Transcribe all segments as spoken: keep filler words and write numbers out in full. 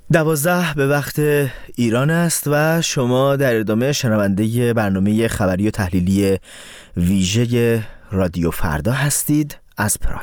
دوازده به وقت ایران است و شما در ادامه شنونده برنامه خبری و تحلیلی ویژه رادیو فردا هستید از پراگ.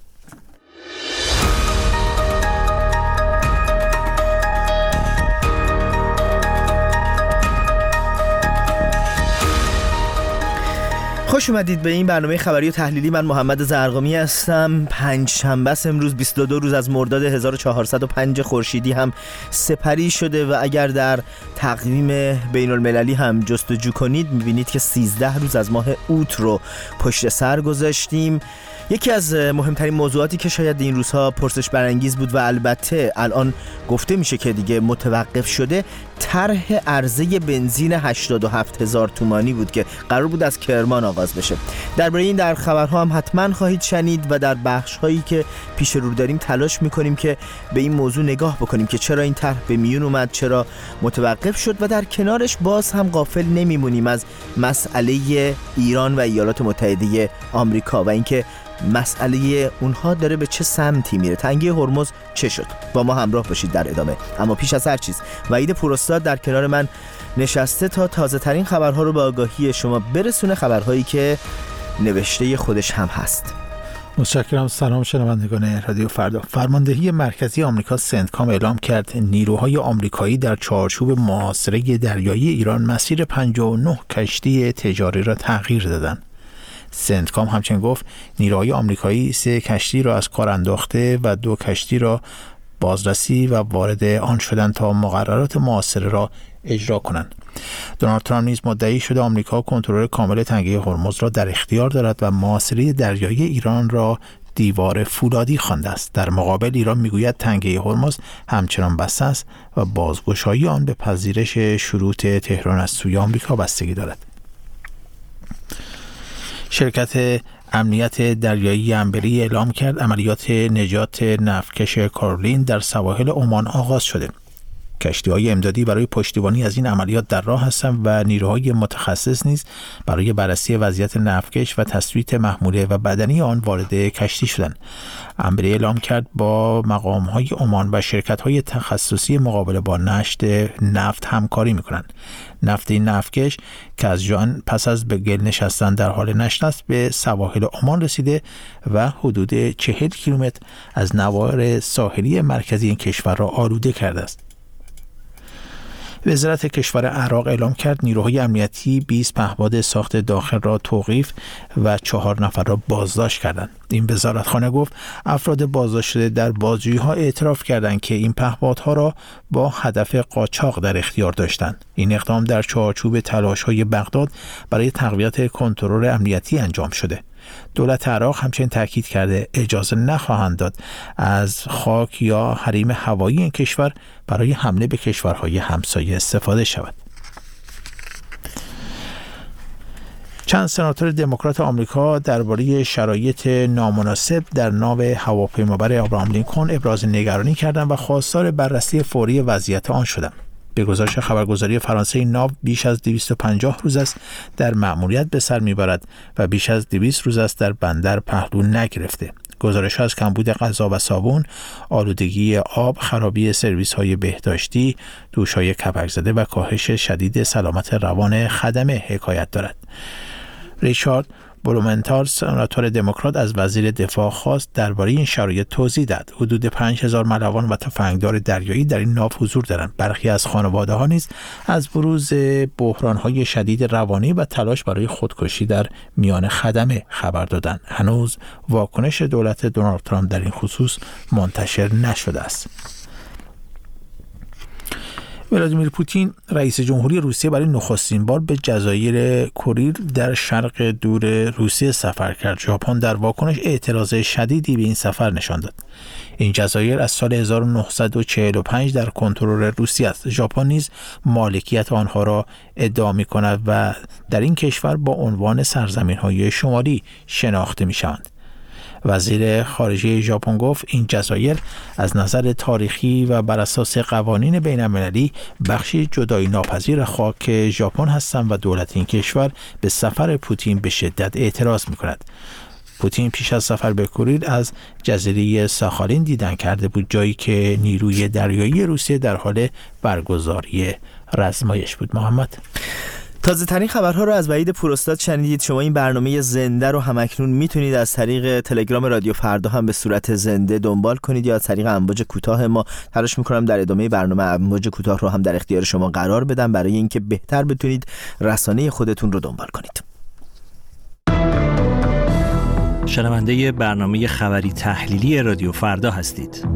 خوش اومدید به این برنامه خبری و تحلیلی. من محمد زرقامی هستم. پنج شنبه است امروز، بیست و دو روز از مرداد هزار و چهارصد و پنج خورشیدی هم سپری شده و اگر در تقویم بین المللی هم جستجو کنید میبینید که سیزده روز از ماه اوت رو پشت سر گذاشتیم. یکی از مهمترین موضوعاتی که شاید این روزها پرسش برانگیز بود و البته الان گفته میشه که دیگه متوقف شده، طرح عرضه بنزین هشتاد و هفت هزار تومانی بود که قرار بود از کرمان آغاز بشه. درباره این در خبرها هم حتما خواهید شنید و در بخش هایی که پیش رو داریم تلاش میکنیم که به این موضوع نگاه بکنیم که چرا این طرح به میون اومد، چرا متوقف شد و در کنارش باز هم غافل نمیمونیم از مسئله ایران و ایالات متحده آمریکا و اینکه مسئله اونها داره به چه سمتی میره، تنگی هرمز چه شد. با ما همراه باشید در ادامه. اما پیش از هر چیز وحید پوراستاد در کنار من نشسته تا تازه ترین خبرها رو به آگاهی شما برسونه، خبرهایی که نوشته خودش هم هست. متشکرم. سلام شنوندگان رادیو فردا. فرماندهی مرکزی آمریکا سنتکام اعلام کرد نیروهای آمریکایی در چارچوب محاصره دریایی ایران مسیر پنجاه و نه کشتی تجاری را تغییر دادند. سنتکام همچنین گفت نیروهای آمریکایی سه کشتی را از کار انداخته و دو کشتی را بازرسی و وارد آن شدند تا مقررات محاصره را اجرا کنند. دونالد ترامپ نیز مدعی شده آمریکا کنترل کامل تنگه هرمز را در اختیار دارد و محاصره دریایی ایران را دیوار فولادی خوانده است. در مقابل ایران میگوید تنگه هرمز همچنان بسته است و بازگشایی آن به پذیرش شروط تهران از سوی آمریکا بستگی دارد. شرکت امنیت دریایی انبری اعلام کرد عملیات نجات نفتکش کارولین در سواحل عمان آغاز شده. کشتی‌های امدادی برای پشتیبانی از این عملیات در راه هستند و نیروهای متخصص نیز برای بررسی وضعیت نفتکش و تثبیت محموله و بدنی آن وارد کشتی شدند. انبری اعلام کرد با مقام‌های عمان و شرکت‌های تخصصی مقابله با نشت نفت همکاری می‌کنند. نفت این نفتکش که از جان پس از به گل نشستن در حال نشت است به سواحل عمان رسیده و حدود چهل کیلومتر از نوار ساحلی مرکزی این کشور را آلوده کرده است. وزارت کشور عراق اعلام کرد نیروهای امنیتی بیست پهپاد ساخت داخل را توقیف و چهار نفر را بازداشت کردند. این وزارتخانه گفت افراد بازداشت شده در بازجویی‌ها اعتراف کردند که این پهپادها را با هدف قاچاق در اختیار داشتند. این اقدام در چارچوب تلاش‌های بغداد برای تقویت کنترل امنیتی انجام شده. دولت عراق همچنین تاکید کرده اجازه نخواهند داد از خاک یا حریم هوایی این کشور برای حمله به کشورهای همسایه استفاده شود. چند سناتور دموکرات آمریکا درباره شرایط نامناسب در ناو هواپیمابر ابراهام لینکلن ابراز نگرانی کردند و خواستار بررسی فوری وضعیت آن شدند. به گزارش خبرگزاری فرانسه این ناو بیش از دویست و پنجاه روز است در مأموریت به سر میبرد و بیش از دویست روز است در بندر پهلو نگرفته. گزارش از کمبود غذا و صابون، آلودگی آب، خرابی سرویس‌های بهداشتی، دوش‌های کپک زده و کاهش شدید سلامت روان خدمه حکایت دارد. ریچارد بلومنتال سناتور دموکرات از وزیر دفاع خواست درباره این شرایط توضیح دهد. حدود پنج هزار ملوان و تفنگدار دریایی در این ناو حضور دارند. برخی از خانواده‌ها نیز از بروز بحران‌های شدید روانی و تلاش برای خودکشی در میان خدمه خبر دادند. هنوز واکنش دولت دونالد ترامپ در این خصوص منتشر نشده است. ولادیمیر پوتین رئیس جمهوری روسیه برای نخستین بار به جزایر کوریل در شرق دور روسیه سفر کرد. ژاپن در واکنش اعتراض شدیدی به این سفر نشان داد. این جزایر از سال هزار و نهصد و چهل و پنج در کنترل روسیه است. ژاپن نیز مالکیت آنها را ادعا می‌کند و در این کشور با عنوان سرزمین‌های شمالی شناخته می‌شوند. وزیر خارجه ژاپن گفت این جزایر از نظر تاریخی و بر اساس قوانین بین‌المللی بخشی جدایی ناپذیر خاک ژاپن هستند و دولت این کشور به سفر پوتین به شدت اعتراض می‌کند. پوتین پیش از سفر به کوریر از جزیره ساخالین دیدن کرده بود، جایی که نیروی دریایی روسیه در حال برگزاری رزمایش بود. محمد، تازه ترین خبرها رو از وحید پوراستاد شنیدید. شما این برنامه زنده رو همکنون میتونید از طریق تلگرام رادیو فردا هم به صورت زنده دنبال کنید یا از طریق امواج کوتاه ما. تلاش میکنم در ادامه برنامه امواج کوتاه رو هم در اختیار شما قرار بدم برای اینکه بهتر بتونید رسانه خودتون رو دنبال کنید. شنونده برنامه خبری تحلیلی رادیو فردا هستید.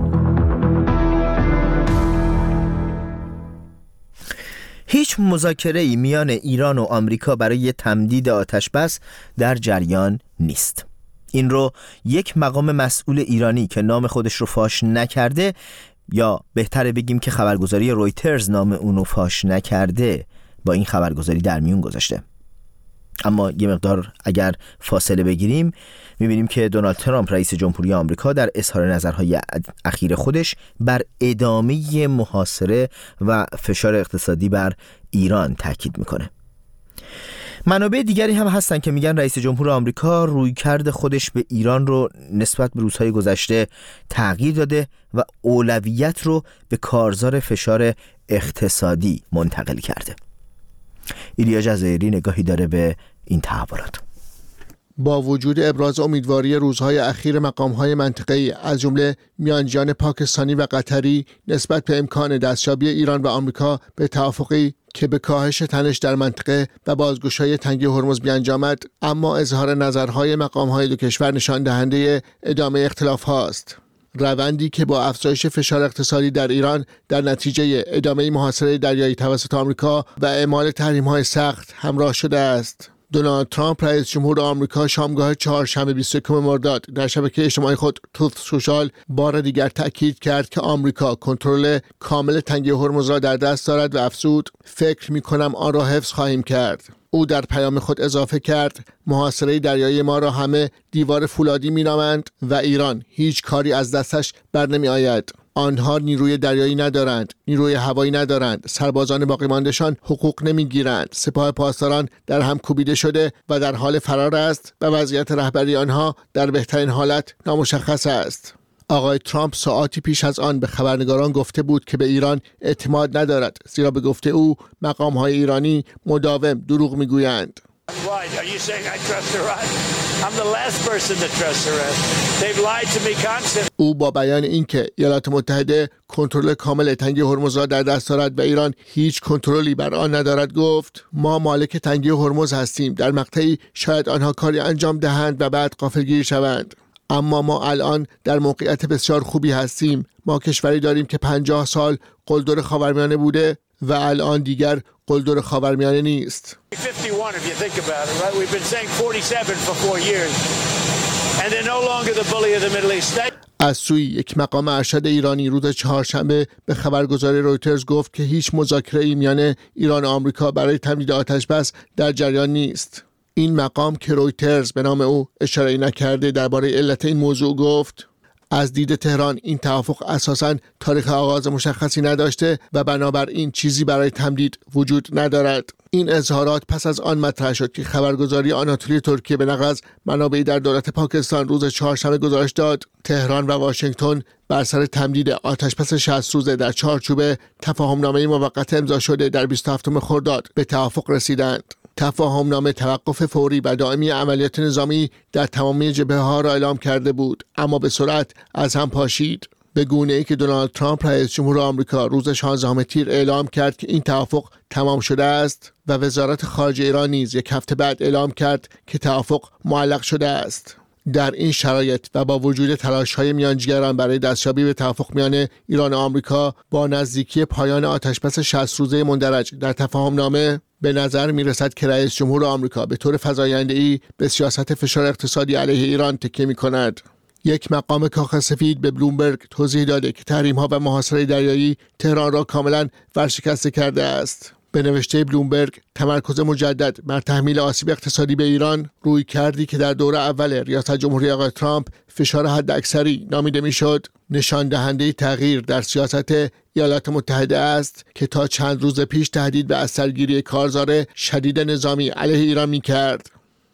هیچ مذاکره‌ای میان ایران و آمریکا برای تمدید آتش‌بس در جریان نیست. این رو یک مقام مسئول ایرانی که نام خودش رو فاش نکرده، یا بهتره بگیم که خبرگزاری رویترز نام اونو فاش نکرده، با این خبرگزاری در میون گذاشته. اما یه مقدار اگر فاصله بگیریم میبینیم که دونالد ترامپ رئیس جمهوری آمریکا در اظهار نظرهای اخیر خودش بر ادامه محاصره و فشار اقتصادی بر ایران تاکید میکنه. منابع دیگری هم هستن که میگن رئیس جمهور آمریکا رویکرد خودش به ایران رو نسبت به روزهای گذشته تغییر داده و اولویت رو به کارزار فشار اقتصادی منتقل کرده. ایلیا جزایری نگاهی داره به این تحولات. با وجود ابراز امیدواری روزهای اخیر مقام‌های منطقه‌ای از جمله میانجیان پاکستانی و قطری نسبت به امکان دستیابی ایران و آمریکا به توافقی که به کاهش تنش در منطقه و بازگشایی تنگی هرمز بیانجامد، اما اظهار نظرهای مقام‌های دو کشور نشان دهنده ادامه اختلاف هاست. روندی که با افزایش فشار اقتصادی در ایران در نتیجه ادامه محاصره دریایی توسط آمریکا و اعمال تحریم‌های سخت همراه شده است. دونالد ترامپ رئیس جمهور آمریکا شامگاه چهارشنبه بیست و یکم مرداد در شبکه اجتماعی خود تروث سوشال بار دیگر تأکید کرد که آمریکا کنترل کامل تنگه هرمز را در دست دارد و افزود: فکر می‌کنم آن را حفظ خواهیم کرد. او در پیام خود اضافه کرد: محاصره دریایی ما را همه دیوار فولادی می‌نامند و ایران هیچ کاری از دستش بر نمی‌آید. آنها نیروی دریایی ندارند، نیروی هوایی ندارند، سربازان باقی مانده‌شان حقوق نمیگیرند، سپاه پاسداران در هم کوبیده شده و در حال فرار است و وضعیت رهبری آنها در بهترین حالت نامشخص است. آقای ترامپ ساعاتی پیش از آن به خبرنگاران گفته بود که به ایران اعتماد ندارد، زیرا به گفته او مقام‌های ایرانی مداوم دروغ میگویند. او با بیان اینکه ایالات متحده کنترل کامل تنگه هرمز را در دست دارد و ایران هیچ کنترلی بر آن ندارد گفت: ما مالک تنگه هرمز هستیم، در مقطعی شاید آنها کاری انجام دهند و بعد غافلگیر شوند، اما ما الان در موقعیت بسیار خوبی هستیم. ما کشوری داریم که پنجاه سال قلدر خاورمیانه بوده و الان دیگر قلدر خاورمیانه نیست. از سوی یک مقام ارشد ایرانی روز چهارشنبه به خبرگزاری رویترز گفت که هیچ مذاکره‌ای میان ایران و آمریکا برای تمدید آتش‌بس در جریان نیست. این مقام که رویترز به نام او اشاره نکرده درباره علت این موضوع گفت: از دید تهران این توافق اساساً تاریخ آغاز مشخصی نداشته و بنابراین چیزی برای تمدید وجود ندارد. این اظهارات پس از آن مطرح شد که خبرگزاری آناتولی ترکیه به نقل از منابعی در دولت پاکستان روز چهارشنبه گزارش داد تهران و واشنگتن بر سر تمدید آتش‌بس شصت روزه در چارچوب تفاهمنامه موقت امضا شده در بیست و هفتم خرداد به توافق رسیدند. تفاهمنامه توقف فوری و دائمی عملیات نظامی در تمامی جبهه‌ها را اعلام کرده بود، اما به سرعت از هم پاشید، به گونه‌ای که دونالد ترامپ رئیس جمهور آمریکا روز شانزدهم تیر اعلام کرد که این توافق تمام شده است و وزارت خارجه ایران نیز یک هفته بعد اعلام کرد که توافق معلق شده است. در این شرایط و با وجود تلاش‌های میانجیگران برای دستیابی به توافق میان ایران و آمریکا با نزدیکی پایان آتش‌بس شصت روزه مندرج در تفاهمنامه، به نظر می‌رسد که رئیس جمهور آمریکا به طور فزاینده‌ای به سیاست فشار اقتصادی علیه ایران تکیه می‌کند. یک مقام کاخ سفید به بلومبرگ توضیح داده که تحریم‌ها و محاصره دریایی تهران را کاملاً ورشکسته کرده است. به نوشته بلومبرگ، تمرکز مجدد بر تحمیل آسیب اقتصادی به ایران روی کردی که در دوره اول ریاست جمهوری آقای ترامپ فشار حداکثری نامیده میشد، نشان دهنده تغییر در سیاست ایالات متحده است که تا چند روز پیش تهدید به اثرگیری کارزار شدید نظامی علیه ایران می‌کرد.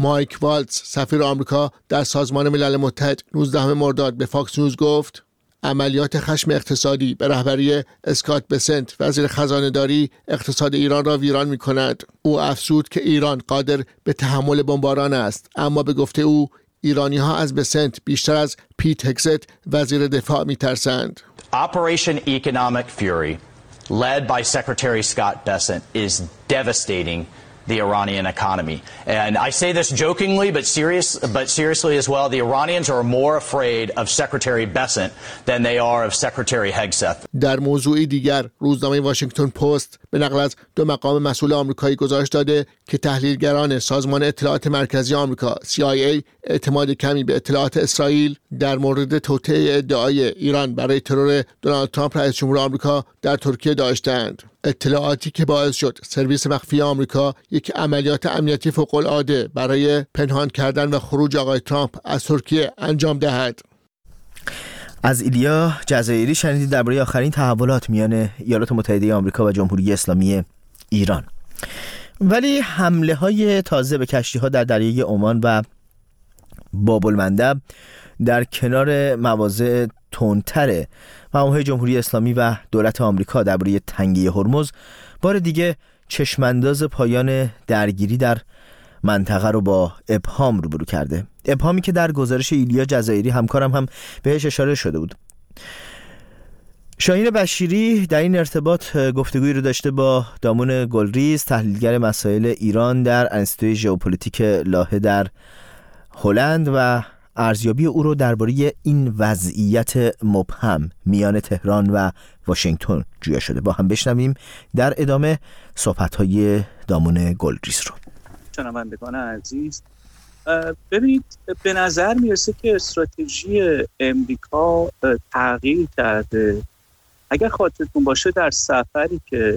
مایک والتز سفیر آمریکا در سازمان ملل متحد نوزدهم مرداد به فاکس نیوز گفت عملیات خشم اقتصادی به رهبری اسکات بسنت وزیر خزانه‌داری اقتصاد ایران را ویران می‌کند. او افزود که ایران قادر به تحمل بمباران است، اما به گفته او ایرانی‌ها از بسنت بیشتر از پیت هگزت وزیر دفاع می‌ترسند. Operation Economic Fury led by Secretary Scott Bessent is devastating the Iranian economy. And I say this jokingly, but serious, but seriously as well. The Iranians are more afraid of Secretary Bessent than they are of Secretary Hegseth. در موضوعی دیگر، روزنامه واشنگتن پست به نقل از دو مقام مسئول آمریکایی گزارش داده که تحلیلگران سازمان اطلاعات مرکزی آمریکا سی آی ای اعتماد کمی به اطلاعات اسرائیل در مورد توطئه ادعای ایران برای ترور دونالد ترامپ رئیس جمهور آمریکا در ترکیه داشتند. اطلاعاتی که باعث شد سرویس مخفی آمریکا یک عملیات امنیتی فوق‌العاده برای پنهان کردن و خروج آقای ترامپ از ترکیه انجام دهد. از ایلیا جزایری شنیدید درباره آخرین تحولات میان ایالات متحده آمریکا و جمهوری اسلامی ایران. ولی حمله های تازه به کشتی ها در دریای عمان و باب المندب در کنار مواضع تندتر مقام‌های جمهوری اسلامی و دولت آمریکا درباره تنگی هرمز بار دیگه چشمانداز پایان درگیری در منطقه رو با ابهام روبرو کرده. ابهامی که در گزارش ایلیا جزایری همکارم هم بهش اشاره شده بود. شاهین بشیری در این ارتباط گفتگویی رو داشته با دامون گلریز، تحلیلگر مسائل ایران در انستیتوی ژئوپلیتیک لاهه در هلند، و ارزیابی او رو درباره این وضعیت مبهم میان تهران و واشنگتن جویا شده. با هم بشنویم در ادامه صحبت‌های دامون گلریز رو. شنوندگان عزیز، ببینید، به نظر میرسه که استراتژی امریکا تغییر کرده. اگر خاطرتون باشه در سفری که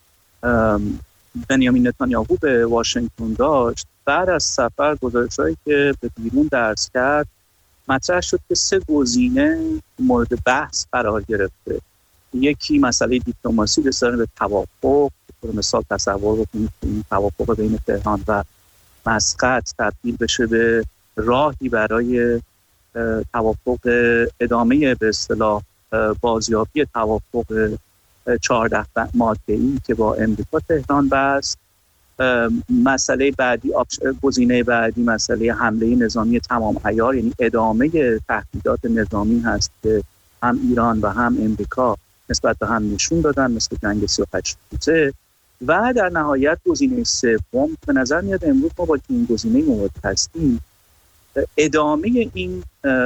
بنیامین نتانیاهو به واشنگتن داشت، بعد از سفر گزارش‌هایی که به بیرون درس کرد مطرح شد که سه گزینه مورد بحث قرار گرفته. یکی مسئله دیپلماسی، رسیدن به توافق. به مثال تصور بکنید که این توافق بین تهران و مسقط تبدیل بشه به راهی برای توافق ادامه به اصطلاح بازیابی توافق چهارده ماده‌ای که با امریکا تهران بست. مسئله بعدی، گزینه بعدی مسئله حمله نظامی تمام عیار، یعنی ادامه تهدیدات نظامی هست که هم ایران و هم امریکا نسبت به هم نشون دادن، مثل جنگ سی و هشت روزه. و در نهایت گزینه سوم به نظر میاد امروز ما با این گزینه مواجه هستیم، ادامه این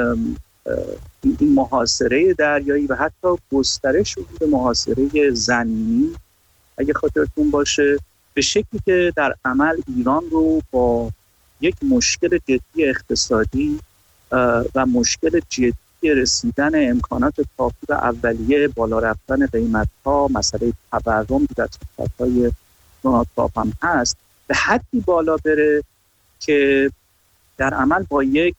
این محاصره دریایی و حتی گسترش به محاصره زمینی، اگه خاطرتون باشه، به شکلی که در عمل ایران رو با یک مشکل جدی اقتصادی و مشکل جدی رسیدن امکانات کافی و اولیه، بالا رفتن قیمت‌ها، مسئله تورم که در صحبت‌های دونالد ترامپ هم هست، به حدی بالا بره که در عمل با یک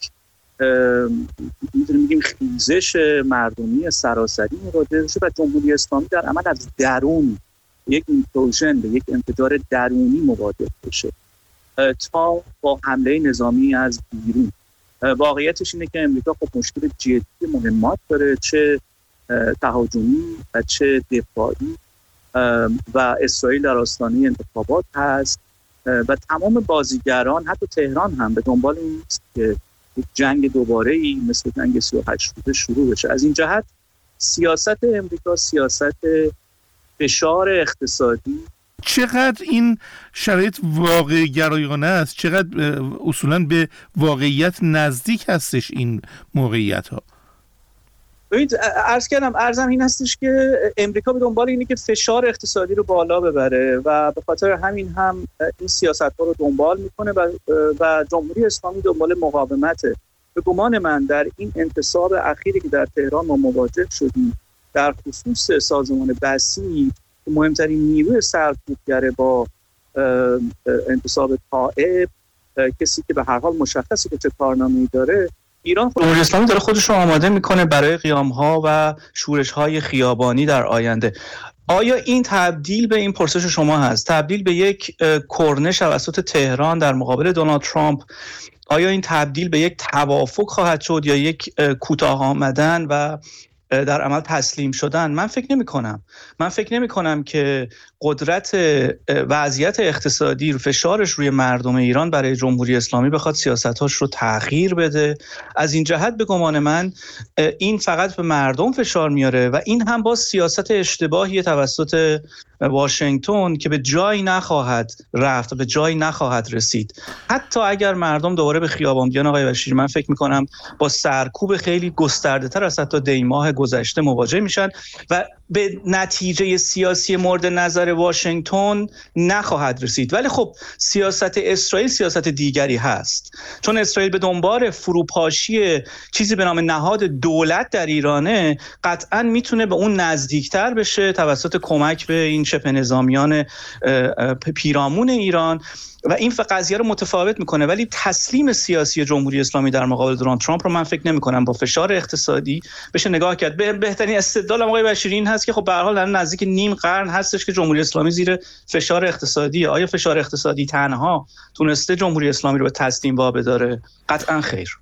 می‌دونیم خیزش مردمی سراسری مواجه بشه و جمهوری اسلامی در عمل از درون یک ایمپلوژن به یک انفجار درونی مواجه بشه تا با حمله نظامی از بیرون. واقعیتش اینه که امریکا خب مشکل جدی مهمات داره، چه تهاجمی و چه دفاعی، و اسرائیل در آستانه انتخابات هست و تمام بازیگران حتی تهران هم به دنبال این نیست که یک جنگ دوباره‌ای مثل جنگ سی و هشت روزه شروع بشه. از این جهت سیاست امریکا سیاست فشار اقتصادی. چقدر این شرایط واقع گرایانه است، چقدر اصولاً به واقعیت نزدیک هستش این موقعیت ها؟ ببینید، عرض کردم ارزم این هستش که امریکا به دنبال اینه که فشار اقتصادی رو بالا ببره و به خاطر همین هم این سیاست ها رو دنبال میکنه و, و جمهوری اسلامی دنبال مقاومته. به گمان من در این انتصاب اخیری که در تهران ما مواجه شدیم، در خصوص سازمان بسیج که مهمترین نیروی سرکوبگر با انتصاب طائب، کسی که به هر حال مشخصه که چه کارنامه‌ای داره، ایران جمهوری اسلامی داره خودش رو آماده میکنه برای قیام‌ها و شورش‌های خیابانی در آینده. آیا این تبدیل به این پرسش شما هست، تبدیل به یک کرنش توسط تهران در مقابل دونالد ترامپ، آیا این تبدیل به یک توافق خواهد شد یا یک کوتاه آمدن و در عمل تسلیم شدن؟ من فکر نمی کنم. من فکر نمی کنم که قدرت وضعیت اقتصادی، فشارش روی مردم ایران برای جمهوری اسلامی بخواد سیاستاش رو تغییر بده. از این جهت به گمان من این فقط به مردم فشار میاره و این هم با سیاست اشتباهی توسط واشنگتن که به جایی نخواهد رفت، به جایی نخواهد رسید. حتی اگر مردم دوباره به خیابان بیان آقای بشیر، من فکر میکنم با سرکوب خیلی گسترده تر از حتی دی ماه گذشته مواجه میشن و به نتیجه سیاسی مورد نظر واشنگتن نخواهد رسید. ولی خب سیاست اسرائیل سیاست دیگری هست، چون اسرائیل به دنبال فروپاشی چیزی به نام نهاد دولت در ایرانه، قطعا میتونه به اون نزدیکتر بشه توسط کمک به این شبه نظامیان پیرامون ایران و این قضیه رو متفاوت میکنه. ولی تسلیم سیاسی جمهوری اسلامی در مقابل دونالد ترامپ رو من فکر نمیکنم با فشار اقتصادی بشه نگاه کرد. به بهترین استدلال آقای بشیری این هست که خب به هر حال در نزدیک نیم قرن هستش که جمهوری اسلامی زیر فشار اقتصادی. آیا فشار اقتصادی تنها تونسته جمهوری اسلامی رو به تسلیم وابداره؟ قطعا خیر.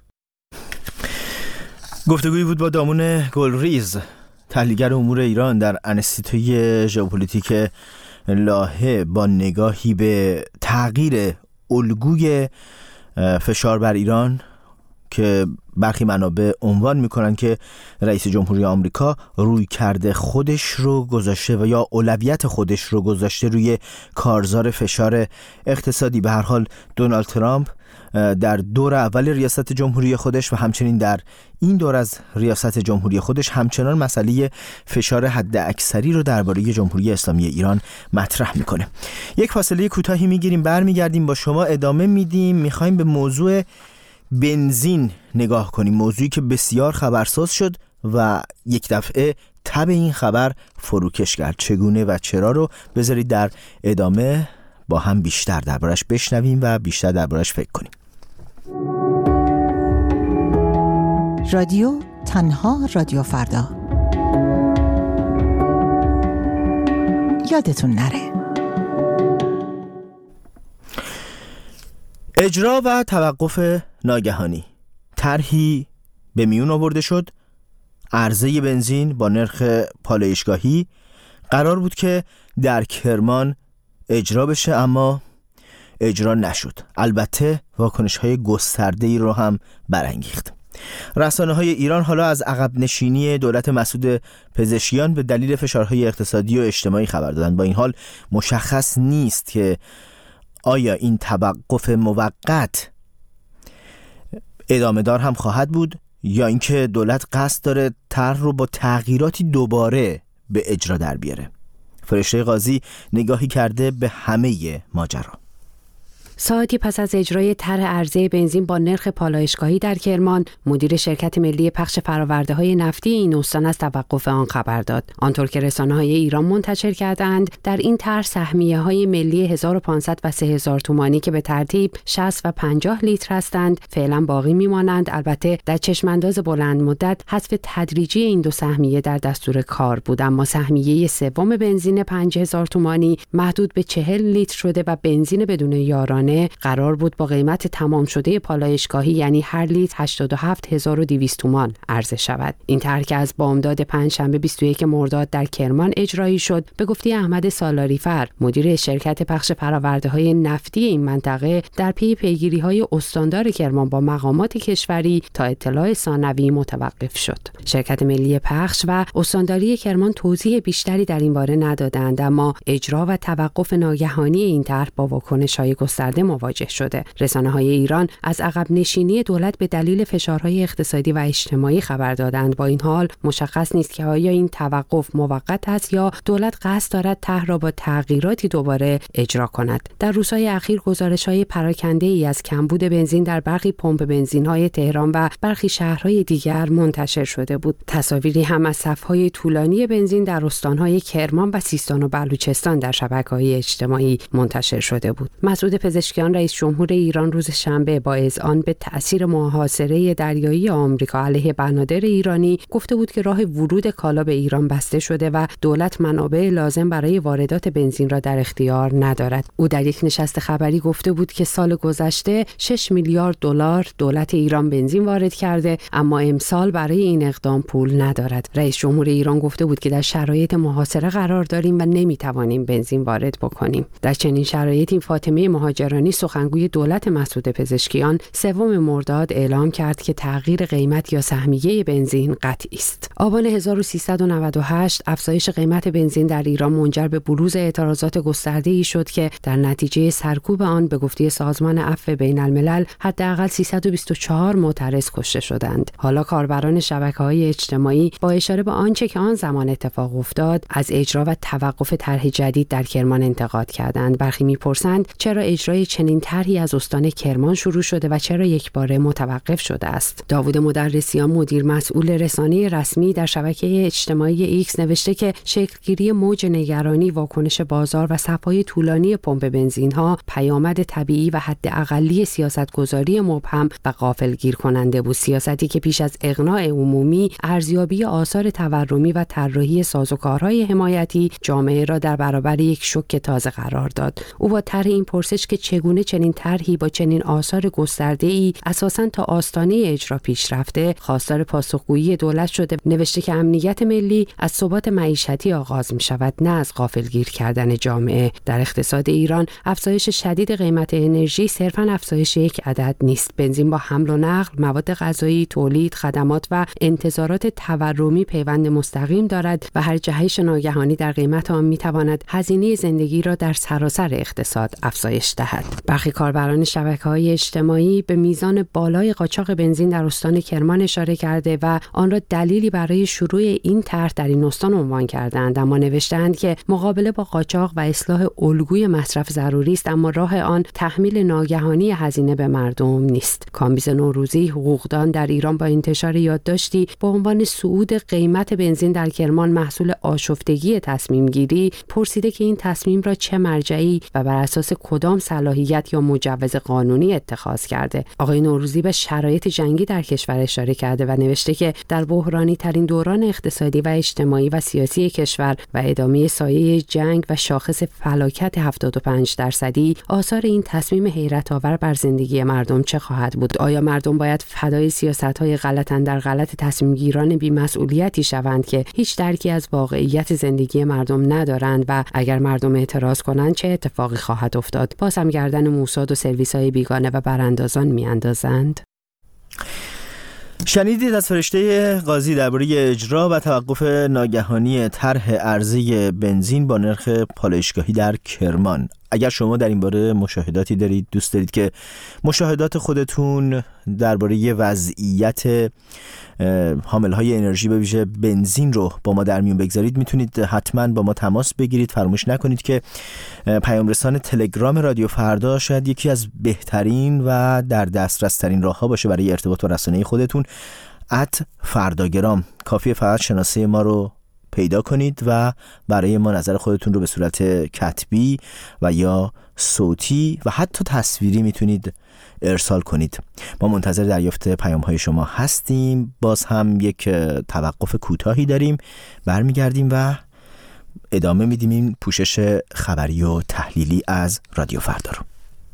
گفتگویی بود با دامون گلریز، تحلیلگر امور ایران در انستیتوی ژئوپلیتیک لاهه، با نگاهی به تغییر الگوی فشار بر ایران که برخی منابع عنوان میکنن که رئیس جمهوری آمریکا روی کرده خودش رو گذاشته و یا اولویت خودش رو گذاشته روی کارزار فشار اقتصادی. به هر حال دونالد ترامپ در دور اول ریاست جمهوری خودش و همچنین در این دور از ریاست جمهوری خودش همچنان مسئله فشار حد اکثری رو درباره جمهوری اسلامی ایران مطرح میکنه. یک فاصله کوتاهی میگیریم، برمیگردیم با شما ادامه میدیم. میخوایم به موضوع بنزین نگاه کنیم، موضوعی که بسیار خبرساز شد و یک دفعه تب این خبر فروکش کرد. چگونه و چرا رو بذارید در ادامه با هم بیشتر دربارش بشنویم و بیشتر دربارش فکر کنیم. رادیو تنها رادیو فردا. یادتون نره. اجرا و توقف ناگهانی. طرحی به میون آورده شد. عرضه بنزین با نرخ پالایشگاهی قرار بود که در کرمان اجرا بشه، اما اجرا نشد. البته واکنش‌های گسترده‌ای رو هم برانگیخت. رسانه‌های ایران حالا از عقب نشینی دولت مسعود پزشکیان به دلیل فشارهای اقتصادی و اجتماعی خبر دادند. با این حال مشخص نیست که آیا این توقف موقت ادامه دار هم خواهد بود یا اینکه دولت قصد داره طرح رو با تغییراتی دوباره به اجرا در بیاره. فرشته قاضی نگاهی کرده به همه ماجرا. ساعتی پس از اجرای طرح عرضه بنزین با نرخ پالایشگاهی در کرمان، مدیر شرکت ملی پخش فرآورده‌های نفتی این استان از توقف آن خبر داد. آنطور که رسانه‌های ایران منتشر کردند، در این طرح سهمیه‌های ملی هزار و پانصد و سه هزار تومانی که به ترتیب شصت و پنجاه لیتر هستند، فعلا باقی می‌مانند. البته در چشمانداز بلند مدت حذف تدریجی این دو سهمیه در دستور کار بود، اما سهمیه سوم بنزین پنج هزار تومانی محدود به چهل لیتر شده و بنزین بدون یارانه قرار بود با قیمت تمام شده پالایشگاهی یعنی هر لیتر هشتاد و هفت هزار و دویست تومان عرضه شود. این طرح که از بامداد پنجشنبه بیست و یک مرداد در کرمان اجرایی شد، به گفته احمد سالاری‌فر، مدیر شرکت پخش فرآورده‌های نفتی این منطقه، در پی پیگیری‌های استاندار کرمان با مقامات کشوری تا اطلاع ثانوی متوقف شد. شرکت ملی پخش و استانداری کرمان توضیح بیشتری در این باره ندادند، اما اجرا و توقف ناگهانی این طرح با واکنش‌های گسترده مواجه شده. رسانه‌های ایران از عقب نشینی دولت به دلیل فشارهای اقتصادی و اجتماعی خبر دادند. با این حال مشخص نیست که آیا این توقف موقت است یا دولت قصد دارد طرح را با تغییراتی دوباره اجرا کند. در روزهای اخیر گزارش‌های پراکنده‌ای از کمبود بنزین در برخی پمپ بنزین‌های تهران و برخی شهرهای دیگر منتشر شده بود. تصاویری هم از صف‌های طولانی بنزین در استان‌های کرمان و سیستان و بلوچستان در شبکه‌های اجتماعی منتشر شده بود. مسعود پزشکیان پزشکیان، رئیس جمهور ایران روز شنبه با اذعان به تأثیر محاصره دریایی آمریکا علیه بنادر ایرانی گفته بود که راه ورود کالا به ایران بسته شده و دولت منابع لازم برای واردات بنزین را در اختیار ندارد. او در یک نشست خبری گفته بود که سال گذشته شش میلیارد دلار دولت ایران بنزین وارد کرده، اما امسال برای این اقدام پول ندارد. رئیس جمهور ایران گفته بود که در شرایط محاصره قرار داریم و نمیتوانیم بنزین وارد بکنیم. در چنین شرایطی فاطمه مهاجرانی، سخنگوی دولت مسعود پزشکیان، سوم مرداد اعلام کرد که تغییر قیمت یا سهمیه بنزین قطعی است. آبان هزار و سیصد و نود و هشت افزایش قیمت بنزین در ایران منجر به بروز اعتراضات گسترده‌ای شد که در نتیجه سرکوب آن به گفته سازمان عفو بین‌الملل حداقل سیصد و بیست و چهار معترض کشته شدند. حالا کاربران شبکه‌های اجتماعی با اشاره به آنچه که آن زمان اتفاق افتاد از اجرا و توقف طرح جدید در کرمان انتقاد کردند. برخی می‌پرسند چرا اجرای چنین طرحی از استان کرمان شروع شده و چرا یکباره متوقف شده است. داوود مدرسیان، مدیر مسئول رسانه رسمی، در شبکه اجتماعی ایکس نوشته که شکلگیری موج نگرانی، واکنش بازار و صفای طولانی پمپ بنزین‌ها پیامد طبیعی و حداقلی سیاست‌گذاری مبهم و غافلگیر کننده بود. سیاستی که پیش از اقناع عمومی، ارزیابی آثار تورمی و طراحی سازوکارهای حمایتی جامعه را در برابر یک شوک تازه قرار داد. او با طرح این پرسش که چگونه چنین طرحی با چنین آثار گسترده‌ای اساساً تا آستانه اجرا پیش رفته، خواستار پاسخگویی دولت شده. نوشته که امنیت ملی از ثبات معیشتی آغاز می شود، نه از غافلگیر کردن جامعه. در اقتصاد ایران افزایش شدید قیمت انرژی صرفاً افزایش یک عدد نیست. بنزین با حمل و نقل، مواد غذایی، تولید، خدمات و انتظارات تورمی پیوند مستقیم دارد و هر جهش ناگهانی در قیمت آن می تواند هزینه زندگی را در سراسر اقتصاد افزایش دهد. برخی کاربران شبکه‌های اجتماعی به میزان بالای قاچاق بنزین در استان کرمان اشاره کرده و آن را دلیلی برای شروع این طرح در این استان عنوان کردند، اما نوشتند که مقابله با قاچاق و اصلاح الگوی مصرف ضروری است، اما راه آن تحمیل ناگهانی هزینه به مردم نیست. کامبیز نوروزی، حقوقدان در ایران، با انتشار یادداشتی با عنوان صعود قیمت بنزین در کرمان محصول آشفتگی تصمیم گیری پرسیده که این تصمیم را چه مرجعی و بر اساس کدام صلاحیت یا مجوز قانونی اتخاذ کرده. آقای نوروزی به شرایط جنگی در کشور اشاره کرده و نوشته که در بحرانی ترین دوران اقتصادی و اجتماعی و سیاسی کشور و ادامه سایه جنگ و شاخص فلاکت هفتاد و پنج درصدی، آثار این تصمیم حیرت آور بر زندگی مردم چه خواهد بود؟ آیا مردم باید فدای سیاست‌های غلط اندر غلط تصمیم گیران بی‌مسئولیتی شوند که هیچ درکی از واقعیت زندگی مردم ندارند و اگر مردم اعتراض کنند چه اتفاقی خواهد افتاد؟ باز هم گردن موساد و سرویس‌های بیگانه و براندازان میاندازند. شنیدید از فرشته قاضی درباره اجرا و توقف ناگهانی طرح عرضه بنزین با نرخ پالایشگاهی در کرمان. اگر شما در این باره مشاهداتی دارید، دوست دارید که مشاهدات خودتون درباره وضعیت حامل‌های انرژی به ویژه بنزین رو با ما در میون بگذارید، میتونید حتما با ما تماس بگیرید. فراموش نکنید که پیام رسان تلگرام رادیو فردا شاید یکی از بهترین و در دسترس ترین راه‌ها باشه برای ارتباط با رسانه خودتون. ات فرداگرام، کافیه فقط شناسه ما رو پیدا کنید و برای ما نظر خودتون رو به صورت کتبی و یا صوتی و حتی تصویری میتونید ارسال کنید. ما منتظر دریافت پیام های شما هستیم. باز هم یک توقف کوتاهی داریم، برمیگردیم و ادامه میدیم این پوشش خبری و تحلیلی از رادیو فردا رو.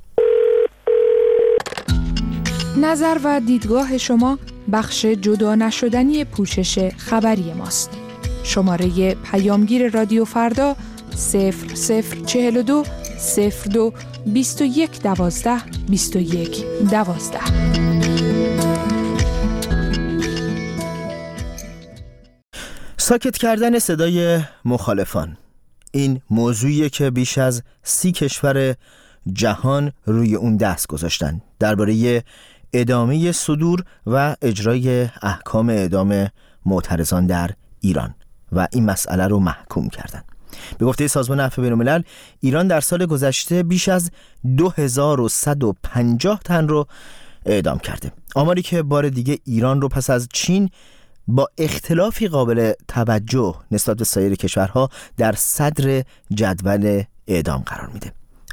نظر و دیدگاه شما بخش جدا نشدنی پوشش خبری ماست. شماره پیامگیر رادیو فردا صفر صفر چهل و دو صفر دو بیست و یک دوازده بیست و یک دوازده. ساکت کردن صدای مخالفان، این موضوعیه که بیش از سی کشور جهان روی اون دست گذاشتن درباره ادامه صدور و اجرای احکام اعدام معترضان در ایران و این مسئله رو محکوم کردن. به گفته سازمان عفو بین‌الملل، ایران در سال گذشته بیش از دو هزار و صد و پنجاه تن رو اعدام کرده. آماری که بار دیگه ایران رو پس از چین با اختلافی قابل توجه نسبت به سایر کشورها در صدر جدول اعدام قرار میده.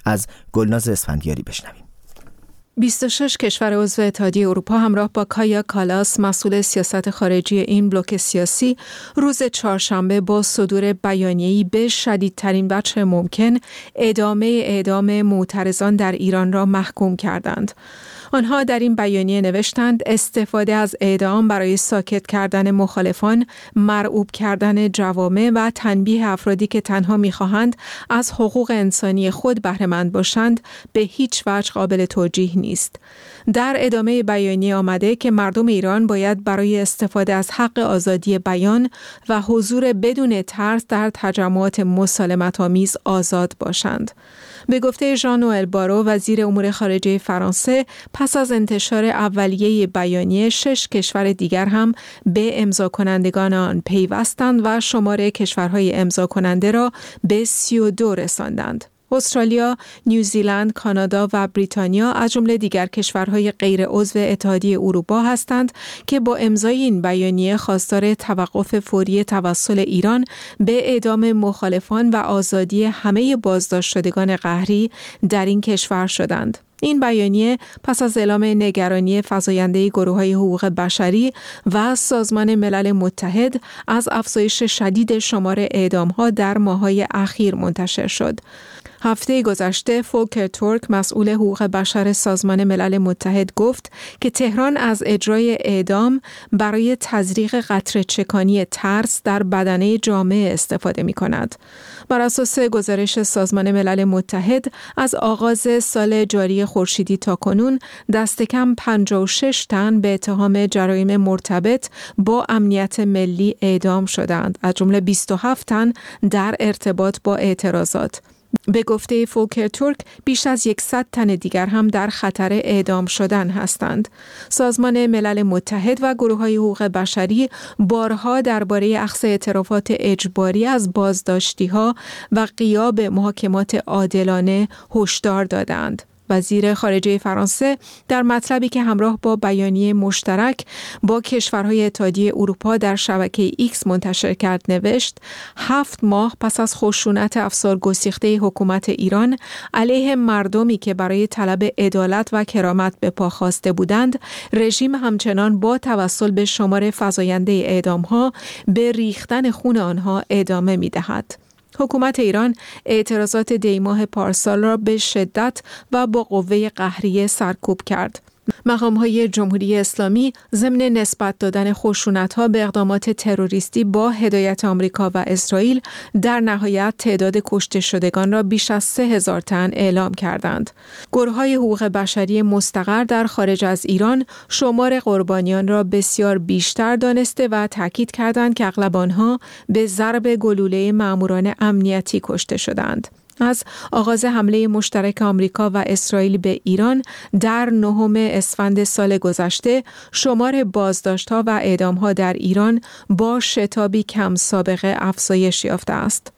از گلناز اسفندیاری بشنویم. بیست و شش کشور عضو اتحادیه اروپا همراه با کایا کالاس مسئول سیاست خارجی این بلوک سیاسی روز چهارشنبه با صدور بیانیه‌ای به شدیدترین وجه ممکن ادامه اعدام معترضان در ایران را محکوم کردند. آنها در این بیانیه نوشتند استفاده از اعدام برای ساکت کردن مخالفان، مرعوب کردن جوامع و تنبیه افرادی که تنها می‌خواهند از حقوق انسانی خود بهره‌مند باشند به هیچ وجه قابل توجیه نیست. در ادامه بیانیه آمده که مردم ایران باید برای استفاده از حق آزادی بیان و حضور بدون ترس در تجمعات مسالمت‌آمیز آزاد باشند. به گفته ژان نوئل بارو وزیر امور خارجه فرانسه، پس از انتشار اولیه بیانیه شش کشور دیگر هم به امضا کنندگان آن پیوستند و شماره کشورهای امضا کننده را به سی و دو رساندند. استرالیا، نیوزیلند، کانادا و بریتانیا از جمله دیگر کشورهای غیر عضو اتحادیه اروپا هستند که با امضای این بیانیه خواستار توقف فوری توسل ایران به اعدام مخالفان و آزادی همه بازداشت شدگان قهری در این کشور شدند. این بیانیه پس از اعلام نگرانی فزاینده گروه‌های حقوق بشری و سازمان ملل متحد از افزایش شدید شمار اعدام‌ها در ماه‌های اخیر منتشر شد. هفته گذشته فولکر تورک مسئول حقوق بشر سازمان ملل متحد گفت که تهران از اجرای اعدام برای تزریق قطره چکانی ترس در بدنه جامعه استفاده می کند. بر اساس گزارش سازمان ملل متحد از آغاز سال جاری خورشیدی تا کنون دست کم پنجاه و شش تن به اتهام جرایم مرتبط با امنیت ملی اعدام شدند، از جمله بیست و هفت تن در ارتباط با اعتراضات. به گفته فولکر تورک بیش از صد تن دیگر هم در خطر اعدام شدن هستند. سازمان ملل متحد و گروه‌های حقوق بشری بارها درباره اخذ اعترافات اجباری از بازداشتی‌ها و غیاب محاکمات عادلانه هشدار دادند. وزیر خارجه فرانسه در مطلبی که همراه با بیانیه مشترک با کشورهای اتحادیه اروپا در شبکه ایکس منتشر کرد نوشت: هفت ماه پس از خشونت افسار گسیخته حکومت ایران علیه مردمی که برای طلب عدالت و کرامت به پا خواسته بودند، رژیم همچنان با توسل به شمار فزاینده اعدام‌ها به ریختن خون آنها ادامه می‌دهد. حکومت ایران اعتراضات دیماه پارسال را به شدت و با قوه قهریه سرکوب کرد. مقام‌های جمهوری اسلامی ضمن نسبت دادن خشونت‌ها به اقدامات تروریستی با هدایت آمریکا و اسرائیل در نهایت تعداد کشته شدگان را بیش از سه هزار تن اعلام کردند. گروه‌های حقوق بشری مستقر در خارج از ایران شمار قربانیان را بسیار بیشتر دانسته و تاکید کردند که اغلب آنها به ضرب گلوله مأموران امنیتی کشته شدند. از آغاز حمله مشترک آمریکا و اسرائیل به ایران در نهم اسفند سال گذشته، شمار بازداشت‌ها و اعدام‌ها در ایران با شتابی کم سابقه افزایش یافته است.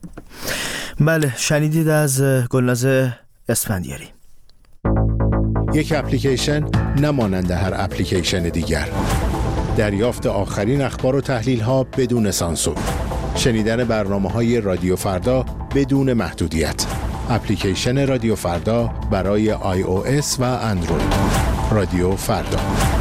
بله، شنیدید از گلناز اسفندیاری. یک اپلیکیشن نمانند هر اپلیکیشن دیگر. دریافت آخرین اخبار و تحلیل‌ها بدون سانسور. شنیدن برنامه‌های رادیو فردا بدون محدودیت. اپلیکیشن رادیو فردا برای آی او اس و اندروید. رادیو فردا.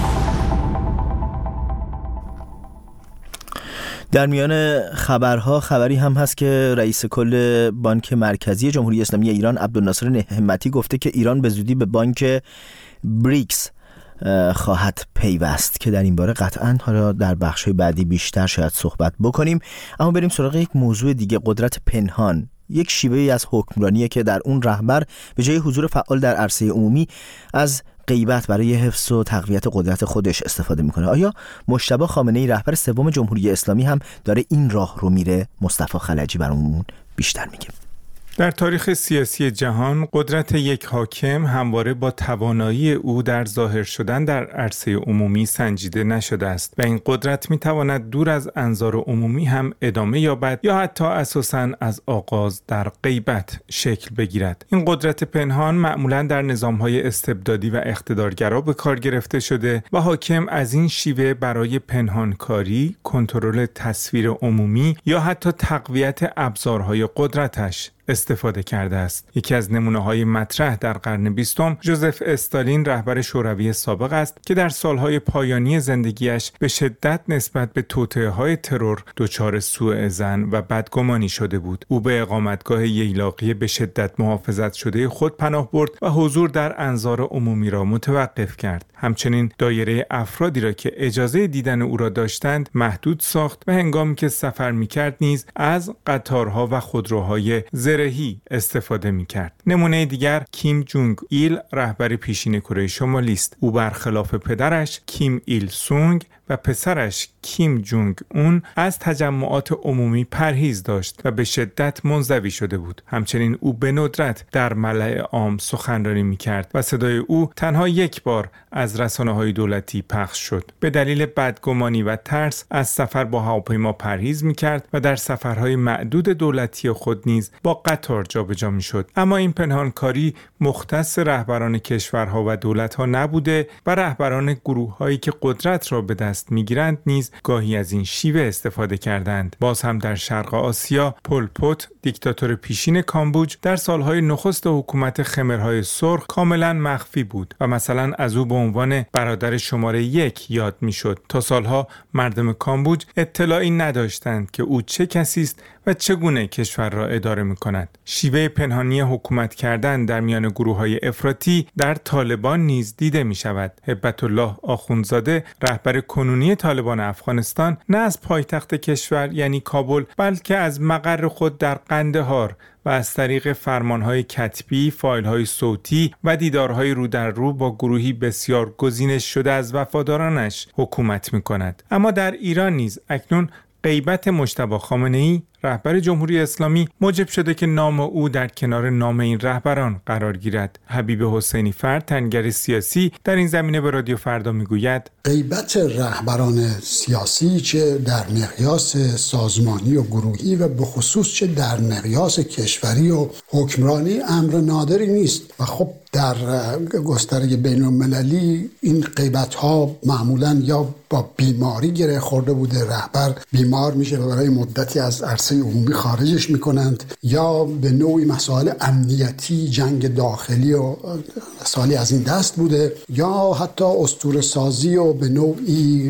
در میان خبرها خبری هم هست که رئیس کل بانک مرکزی جمهوری اسلامی ایران عبدالناصر همتی گفته که ایران به زودی به بانک بریکس خواهد پیوست که در این باره قطعاً حالا در بخش‌های بعدی بیشتر شاید صحبت بکنیم. اما بریم سراغ یک موضوع دیگه، قدرت پنهان. یک شیوهی از حکمرانیه که در اون رهبر به جای حضور فعال در عرصه عمومی از غیبت برای حفظ و تقویت قدرت خودش استفاده میکنه. آیا مجتبی خامنه‌ای رهبر سوم جمهوری اسلامی هم داره این راه رو میره؟ مصطفی خلجی برامون بیشتر میگه. در تاریخ سیاسی جهان قدرت یک حاکم همواره با توانایی او در ظاهر شدن در عرصه عمومی سنجیده نشده است و این قدرت میتواند دور از انظار عمومی هم ادامه یابد یا حتی اساساً از آغاز در غیبت شکل بگیرد. این قدرت پنهان معمولاً در نظام‌های استبدادی و اقتدارگرا به کار گرفته شده و حاکم از این شیوه برای پنهانکاری، کنترل تصویر عمومی یا حتی تقویت ابزارهای قدرتش استفاده کرده است. یکی از نمونه‌های مطرح در قرن بیستم ژوزف استالین رهبر شوروی سابق است که در سالهای پایانی زندگیش به شدت نسبت به توطئه‌های ترور دچار سوء ظن و بدگمانی شده بود. او به اقامتگاه ییلاقی به شدت محافظت شده خود پناه برد و حضور در انظار عمومی را متوقف کرد. همچنین دایره افرادی را که اجازه دیدن او را داشتند محدود ساخت و هنگامی که سفر می‌کرد نیز از قطارها و خودروهای زرهی استفاده می‌کرد. نمونه دیگر کیم جونگ ایل رهبر پیشین کره شمالی است. او برخلاف پدرش کیم ایل سونگ و پسرش کیم جونگ اون از تجمعات عمومی پرهیز داشت و به شدت منزوی شده بود. همچنین او به ندرت در ملأ عام سخنرانی می‌کرد و صدای او تنها یک بار از رسانه‌های دولتی پخش شد. به دلیل بدگمانی و ترس از سفر با هواپیما پرهیز می‌کرد و در سفرهای معدود دولتی خود نیز با قطار جابجا می‌شد. اما این پنهانکاری مختص رهبران کشورها و دولت‌ها نبوده و رهبران گروه‌هایی که قدرت را به دست میگیرند نیز گاهی از این شیوه استفاده کردند. باز هم در شرق آسیا پل پوت دیکتاتور پیشین کامبوج در سالهای نخست حکومت خمرهای سرخ کاملا مخفی بود و مثلا از او به عنوان برادر شماره یک یاد میشد. تا سالها مردم کامبوج اطلاعی نداشتند که او چه کسی است و چگونه کشور را اداره می‌کند. شیوه پنهانی حکومت کردن در میان گروه‌های افراطی در طالبان نیز دیده می‌شود. هبت الله آخوندزاده رهبر کنونی طالبان افغانستان نه از پایتخت کشور یعنی کابل بلکه از مقر خود در قندهار و از طریق فرمانهای کتبی، فایل‌های صوتی و دیدارهای رو در رو با گروهی بسیار گزینش شده از وفادارانش حکومت می‌کند. اما در ایران نیز اکنون غیبت مجتبی خامنه‌ای رهبر جمهوری اسلامی موجب شده که نام او در کنار نام این رهبران قرار گیرد. حبیب حسینی فرد تنگر سیاسی در این زمینه به رادیو فردا میگوید غیبت رهبران سیاسی چه در مقیاس سازمانی و گروهی و به خصوص چه در مقیاس کشوری و حکمرانی امر نادری نیست و خب در گستره بین المللی این غیبت ها معمولا یا با بیماری گره خورده بوده، رهبر بیمار میشه و برای مدتی از عرصه عمومی خارجش میکنند، یا به نوعی مسائل امنیتی، جنگ داخلی و مسائلی از این دست بوده، یا حتی اسطوره سازی و به نوعی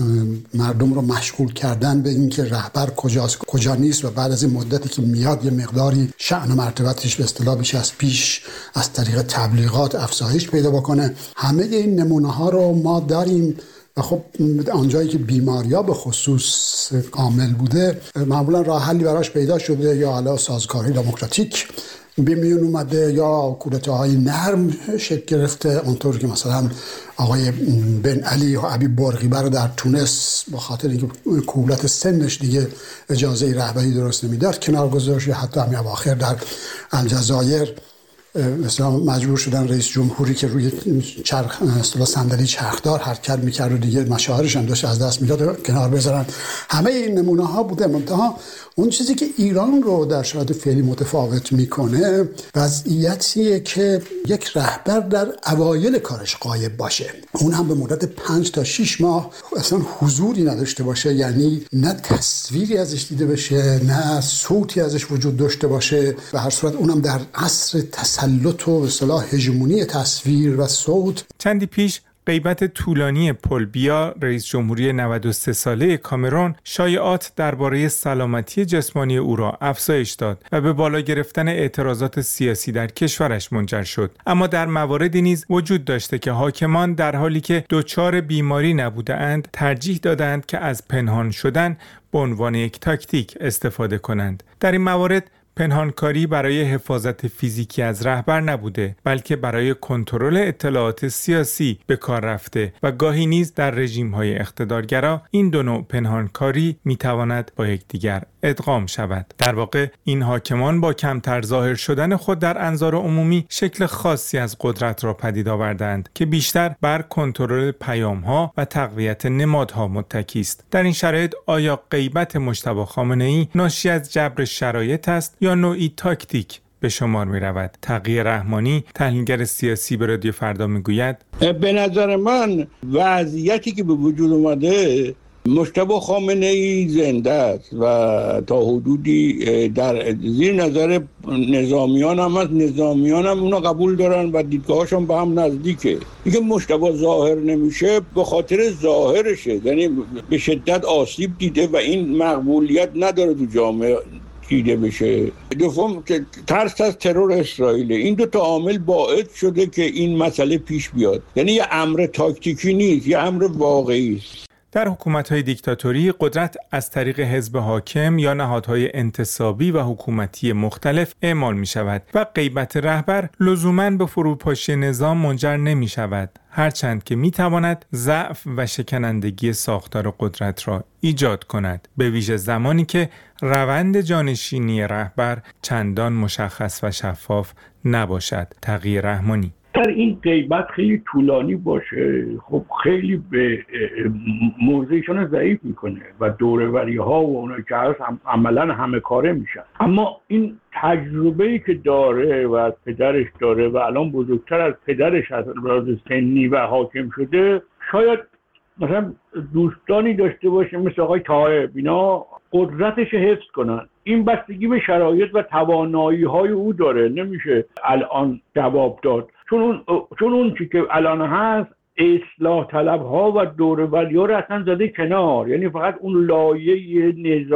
مردم رو مشغول کردن به اینکه رهبر کجاست کجا نیست و بعد از این مدتی که میاد یه مقداری شأن و مرتبتش به اصطلاح بیش از پیش از طریق تبلیغات افزایش پیدا بکنه. همه این نمونه ها رو ما داریم و خب آنجایی که بیماریا به خصوص کامل بوده معمولا راه حلی براش پیدا شده، یا علا سازگاری دموکراتیک به میون اومده یا کودتاهای نرم شکل گرفته، اونطور که مثلا آقای بن علی و ابی برقیبه رو در تونس با خاطر اینکه کولت سنش دیگه اجازه رهبری درست نمیداد کنار گذاشت، حتی همین اواخر در الجزایر مثلا مجبور شدن رئیس جمهوری که روی چرخ اصطلاح صندلی چرخدار حرکت میکرد و دیگه مشاورش هم داشت از دست میداد کنار بذارن. همه این نمونه ها بوده. منتها اون چیزی که ایران رو در شرایط فعلی متفاوت میکنه وضعیتیه که یک رهبر در اوایل کارش غایب باشه، اون هم به مدت پنج تا شش ماه اصلا حضوری نداشته باشه، یعنی نه تصویری ازش دیده بشه نه صوتی ازش وجود داشته باشه. به هر صورت اونم در عصر تسلط و اصطلاح هژمونی تصویر و صوت. چندی پیش غیبت طولانی پل بیا رئیس جمهوری نود و سه ساله کامرون شایعات درباره سلامتی جسمانی او را افزایش داد و به بالا گرفتن اعتراضات سیاسی در کشورش منجر شد. اما در مواردی نیز وجود داشته که حاکمان در حالی که دچار بیماری نبوده‌اند ترجیح دادند که از پنهان شدن به عنوان یک تاکتیک استفاده کنند. در این موارد پنهانکاری برای حفاظت فیزیکی از رهبر نبوده بلکه برای کنترل اطلاعات سیاسی به کار رفته و گاهی نیز در رژیم‌های اقتدارگرا این دو نوع پنهانکاری میتواند با یکدیگر ادغام شود. در واقع این حاکمان با کمتر ظاهر شدن خود در انظار عمومی شکل خاصی از قدرت را پدید آوردند که بیشتر بر کنترل پیام‌ها و تقویت نمادها متکی است. در این شرایط آیا غیبت مجتبی خامنه‌ای ناشی از جبر شرایط است یا نوعی تاکتیک به شمار می رود؟ تقی رحمانی تحلیلگر سیاسی به رادیو فردا می گوید به نظر من وضعیتی که به وجود اومده مجتبی خامنه‌ای زنده است و تا حدودی در زیر نظر نظامیان هم از نظامیان هم اونا قبول دارن و دیدگاهاشون به هم نزدیکه. دیگه مجتبی ظاهر نمیشه به خاطر ظاهرشه، یعنی به شدت آسیب دیده و این مقبولیت نداره تو جامعه دیده بشه. دوم که ترس از ترور اسرائیل، این دو تا عامل باعث شده که این مسئله پیش بیاد. یعنی یه امر تاکتیکی نیست، یه امر واقعی است. در حکومت‌های دیکتاتوری قدرت از طریق حزب حاکم یا نهادهای انتصابی و حکومتی مختلف اعمال می‌شود و غیبت رهبر لزوماً به فروپاشی نظام منجر نمی‌شود، هرچند که می‌تواند ضعف و شکنندگی ساختار قدرت را ایجاد کند، به ویژه زمانی که روند جانشینی رهبر چندان مشخص و شفاف نباشد. تقی رحمانی: در این غیبت خیلی طولانی باشه، خب خیلی به موضعشون ضعیف میکنه و دوره‌وری ها و اونایی که هست هم عملا همه کاره میشن. اما این تجربه‌ای که داره و از پدرش داره و الان بزرگتر از پدرش از راز سنی و حاکم شده، شاید مثلا دوستانی داشته باشه مثل آقای طاهر، اینا قدرتش حفظ کنن. این بستگی به شرایط و توانایی های او داره، نمیشه الان جواب داد، چون اون چون اون چی که الان هست اصلاح طلب ها و دوروری ها رو اصلا زده کنار، یعنی فقط اون لایه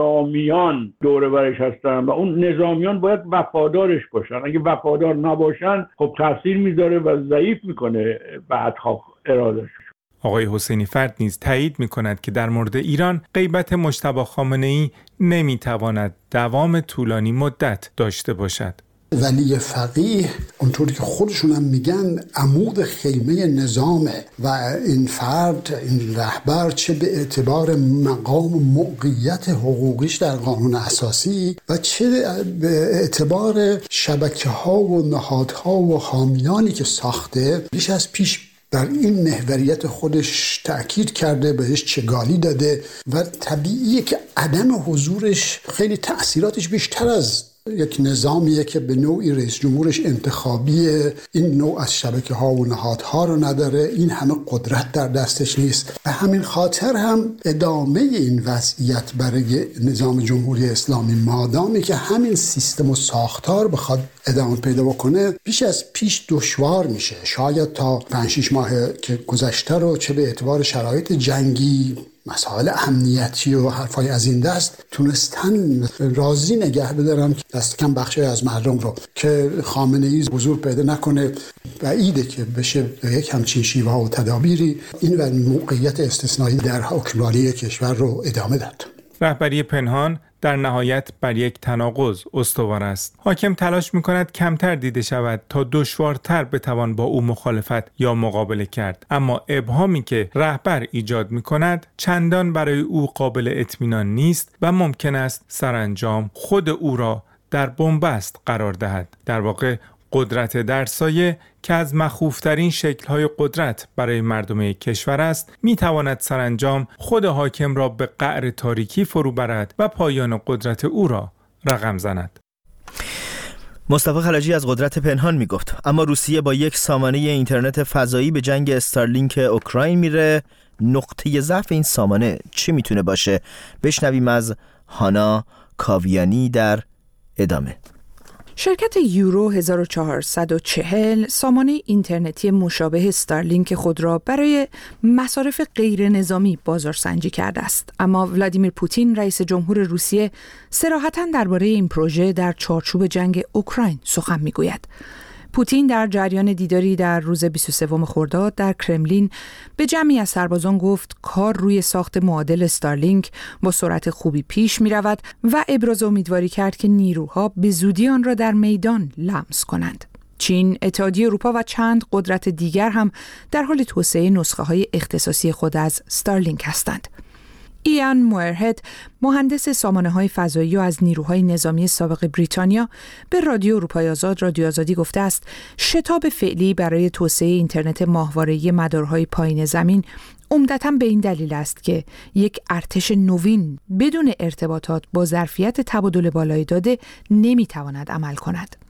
نظامیان دوروریش هستن و اون نظامیان باید وفادارش باشن. اگه وفادار نباشن خب تاثیر میذاره و ضعیف میکنه بعدها ارادش. آقای حسینی فرد نیز تایید می‌کند که در مورد ایران غیبت مجتبی خامنه‌ای نمی‌تواند دوام طولانی مدت داشته باشد. ولی فقیه اونطوری که خودشون هم میگن عمود خیمه نظامه و این فرد، این رهبر، چه به اعتبار مقام موقعیت حقوقیش در قانون اساسی و چه به اعتبار شبکه ها و نهادها و حامیانی که ساخته، بیش از پیش در این محوریت خودش تأکید کرده، بهش چگالی داده و طبیعیه که عدم حضورش خیلی تأثیراتش بیشتر از یک نظامیه که به نوعی رئیس جمهورش انتخابیه، این نوع از شبکه ها و نهادها رو نداره، این همه قدرت در دستش نیست. به همین خاطر هم ادامه این وضعیت برای نظام جمهوری اسلامی، مادامی که همین سیستم و ساختار بخواد ادامه پیدا بکنه، بیش از پیش دشوار میشه. شاید تا پنج شش ماه که گذشته رو چه به اعتبار شرایط جنگی، مسائل امنیتی و حرفای از این دست تونستن راضی نگه بدارن دست کم بخشی از مردم رو که خامنه‌ای حضور پیدا نکنه. بعیده که بشه یک همچین شیوه و تدابیری این و موقعیت استثنایی در حکمرانی کشور رو ادامه داد. رهبری پنهان در نهایت بر یک تناقض استوار است. حاکم تلاش می‌کند کمتر دیده شود تا دشوارتر بتوان با او مخالفت یا مقابله کرد، اما ابهامی که رهبر ایجاد می‌کند چندان برای او قابل اطمینان نیست و ممکن است سرانجام خود او را در بنبست قرار دهد. در واقع قدرت در سایه که از مخوفترین شکل‌های قدرت برای مردم کشور است، می‌تواند سرانجام خود حاکم را به قعر تاریکی فرو برد و پایان قدرت او را رقم زند. مصطفی خلجی از قدرت پنهان میگفت، اما روسیه با یک سامانه اینترنت فضایی به جنگ استارلینک اوکراین میره. نقطه ضعف این سامانه چی میتونه باشه؟ بشنویم از هانا کاویانی در ادامه. شرکت یورو هزار و چهارصد و چهل سامانه اینترنتی مشابه استارلینک خود را برای مصارف غیر نظامی بازارسنجی کرده است، اما ولادیمیر پوتین رئیس جمهور روسیه صراحتاً درباره این پروژه در چارچوب جنگ اوکراین سخن میگوید. پوتین در جریان دیداری در روز بیست و سوم خرداد در کرملین به جمعی از سربازان گفت کار روی ساخت معادل استارلینک با سرعت خوبی پیش می رود و ابراز امیدواری کرد که نیروها به زودی آن را در میدان لمس کنند. چین، اتحادیه اروپا و چند قدرت دیگر هم در حال توسعه نسخه های اختصاصی خود از استارلینک هستند. ایان موئرهد، مهندس سامانه‌های فضایی و از نیروهای نظامی سابق بریتانیا، به رادیو اروپای آزاد رادیو آزادی گفته است شتاب فعلی برای توسعه اینترنت ماهواره‌ای مدارهای پایین زمین عمدتاً به این دلیل است که یک ارتش نوین بدون ارتباطات با ظرفیت تبادل بالای داده نمی‌تواند عمل کند.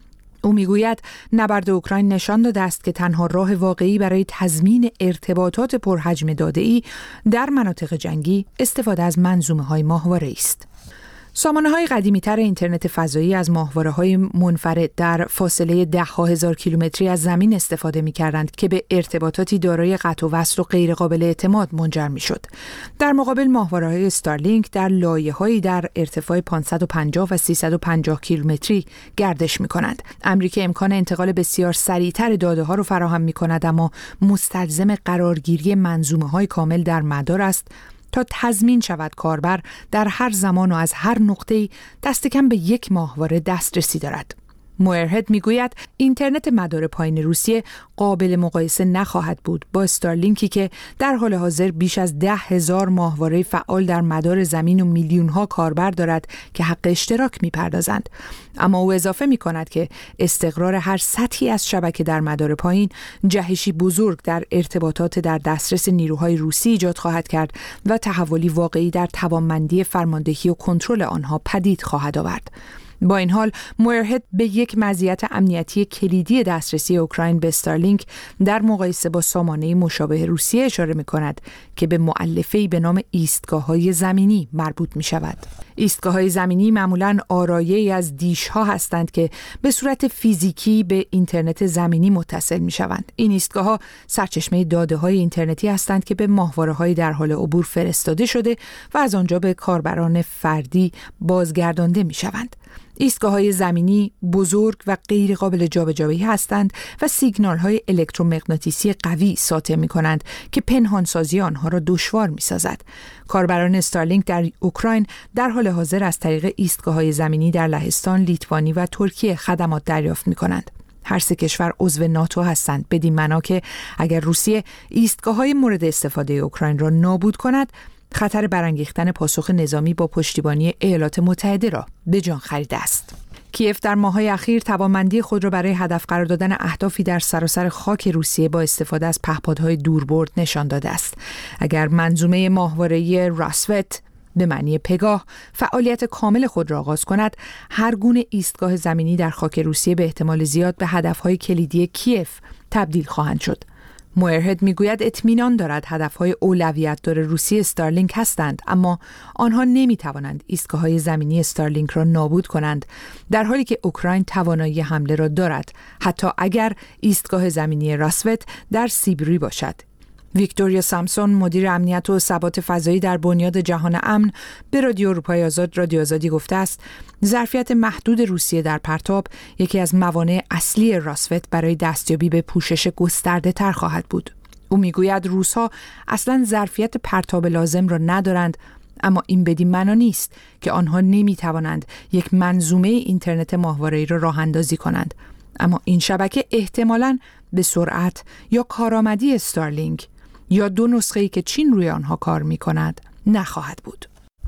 او میگوید نبرد اوکراین نشان داده است که تنها راه واقعی برای تضمین ارتباطات پرحجم داده‌ای در مناطق جنگی استفاده از منظومه‌های ماهواره‌ای است. سامانه‌های قدیمی‌تر اینترنت فضایی از ماهواره‌های منفرد در فاصله ده‌ها هزار کیلومتری از زمین استفاده می‌کردند که به ارتباطاتی دارای قطع و وصل و غیرقابل اعتماد منجر می‌شد. در مقابل ماهواره‌های استارلینک در لایه‌هایی در ارتفاع پانصد و پنجاه و سیصد و پنجاه کیلومتری گردش می‌کنند. امری که امکان انتقال بسیار سریع‌تر داده‌ها را فراهم می‌کند، اما مستلزم قرارگیری منظومه‌های کامل در مدار است تا تضمین شود کاربر در هر زمان و از هر نقطه‌ای دست کم به یک ماهواره دسترسی دارد. موئرهد میگوید اینترنت مدار پایین روسیه قابل مقایسه نخواهد بود با استارلینکی که در حال حاضر بیش از ده هزار ماهواره فعال در مدار زمین و میلیون‌ها کاربر دارد که حق اشتراک می‌پردازند. اما او اضافه می‌کند که استقرار هر سطحی از شبکه در مدار پایین جهشی بزرگ در ارتباطات در دسترس نیروهای روسی ایجاد خواهد کرد و تحولی واقعی در توانمندی فرماندهی و کنترل آنها پدید خواهد آورد. با این حال موئرهد به یک مزیت امنیتی کلیدی دسترسی اوکراین به استارلینک در مقایسه با سامانه مشابه روسیه اشاره می‌کند که به مؤلفه‌ای به نام ایستگاه‌های زمینی مربوط می‌شود. ایستگاه‌های زمینی معمولاً آرایه‌ای از دیش‌ها هستند که به صورت فیزیکی به اینترنت زمینی متصل می‌شوند. این ایستگاه‌ها سرچشمه داده‌های اینترنتی هستند که به ماهواره‌های در حال عبور فرستاده شده و از آنجا به کاربران فردی بازگردانده می‌شوند. ایستگاه‌های زمینی بزرگ و غیر قابل جابجایی هستند و سیگنال‌های الکترومغناطیسی قوی ساطع می‌کنند که پنهانسازی آنها را دشوار می‌سازد. کاربران استارلینک در اوکراین در حال حاضر از طریق ایستگاه‌های زمینی در لهستان، لیتوانی و ترکیه خدمات دریافت می‌کنند. هر سه کشور عضو ناتو هستند، بدین معنا که اگر روسیه ایستگاه‌های مورد استفاده اوکراین را نابود کند، خطر برانگیختن پاسخ نظامی با پشتیبانی ایالات متحده را به جان خریده است. کیف در ماه‌های اخیر توانمندی خود را برای هدف قرار دادن اهدافی در سراسر خاک روسیه با استفاده از پهپادهای دوربرد نشان داده است. اگر منظومه ماهواره‌ای راسوت به معنی پگاه فعالیت کامل خود را آغاز کند، هر گونه ایستگاه زمینی در خاک روسیه به احتمال زیاد به هدف‌های کلیدی کیف تبدیل خواهند شد. موئرهد میگوید اطمینان دارد هدفهای اولویت دار روسیه استارلینک هستند، اما آنها نمیتوانند ایستگاه‌های زمینی استارلینک را نابود کنند، در حالی که اوکراین توانایی حمله را دارد، حتی اگر ایستگاه زمینی راسوت در سیبری باشد. ویکتوریا سامسون، مدیر امنیت و ثبات فضایی در بنیاد جهان امن، به رادیو اروپای آزاد رادیو آزادی گفته است ظرفیت محدود روسیه در پرتاب یکی از موانع اصلی راسوت برای دستیابی به پوشش گسترده تر خواهد بود. او میگوید روس‌ها اصلاً ظرفیت پرتاب لازم را ندارند، اما این بدین معنا نیست که آنها نمیتوانند یک منظومه اینترنت ماهواره‌ای را راه اندازی کنند. اما این شبکه احتمالاً به سرعت یا کارآمدی استارلینک یا دو نسخه‌ای که چین روی آنها کار می‌کند نخواهد بود.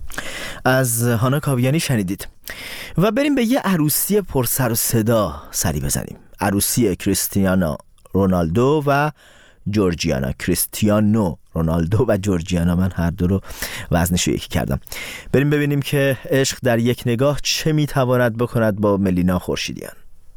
از هانا کاویانی شنیدید. و بریم به یه عروسی پر سر و صدا سری بزنیم. عروسی کریستیانو رونالدو و جورجیانا. کریستیانو رونالدو و جورجیانا، من هر دو رو وزنشو یکی کردم. بریم ببینیم که عشق در یک نگاه چه میتواند بکند با ملینا خورشیدیان.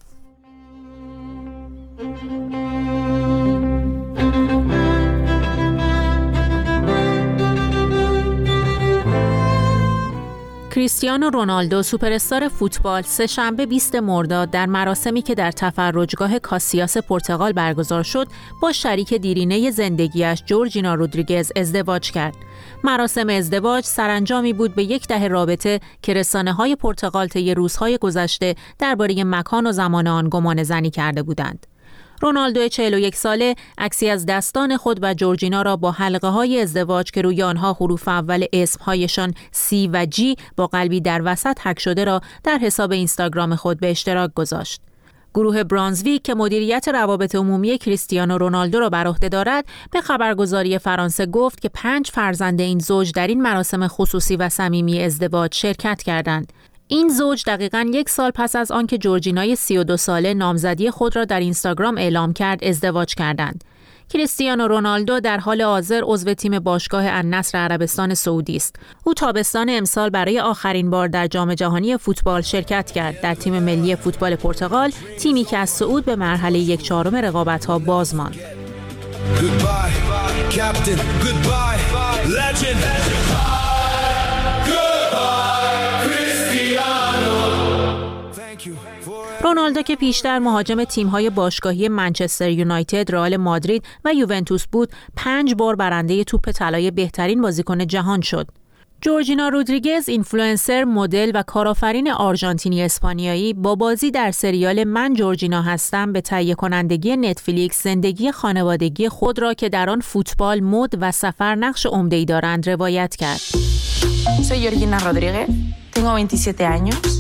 کریستیانو رونالدو سوپراستار فوتبال سه شنبه بیست مرداد در مراسمی که در تفرجگاه کاسیاس پرتغال برگزار شد با شریک دیرینه زندگیش جورجینا رودریگز ازدواج کرد. مراسم ازدواج سرانجامی بود به یک دهه رابطه که رسانه‌های پرتغال طی روزهای گذشته درباره مکان و زمان آن گمان زنی کرده بودند. رونالدو چهل و یک ساله عکسی از دستان خود و جورجینا را با حلقه های ازدواج که روی آنها حروف اول اسمهایشان سی و جی با قلبی در وسط حک شده را در حساب اینستاگرام خود به اشتراک گذاشت. گروه برانزویک که مدیریت روابط عمومی کریستیانو رونالدو را بر عهده دارد به خبرگزاری فرانسه گفت که پنج فرزند این زوج در این مراسم خصوصی و صمیمی ازدواج شرکت کردند. این زوج دقیقاً یک سال پس از آنکه جورجینای سی و دو ساله نامزدی خود را در اینستاگرام اعلام کرد ازدواج کردند. کریستیانو رونالدو در حال حاضر عضو تیم باشگاه النصر عربستان سعودی است. او تابستان امسال برای آخرین بار در جام جهانی فوتبال شرکت کرد در تیم ملی فوتبال پرتغال، تیمی که از صعود به مرحله یک چهارم رقابت‌ها باز ماند. رونالدو که پیشتر مهاجم تیم‌های باشگاهی منچستر یونایتد، رئال مادرید و یوونتوس بود، پنج بار برنده توپ طلای بهترین بازیکن جهان شد. جورجینا رودریگز، اینفلوئنسر، مدل و کارآفرین آرژانتینی اسپانیایی، با بازی در سریال من جورجینا هستم به تهیه کنندگی نتفلیکس زندگی خانوادگی خود را که در آن فوتبال، مد و سفر نقش عمده‌ای دارند روایت کرد. Soy Georgina Rodríguez, tengo veintisiete años.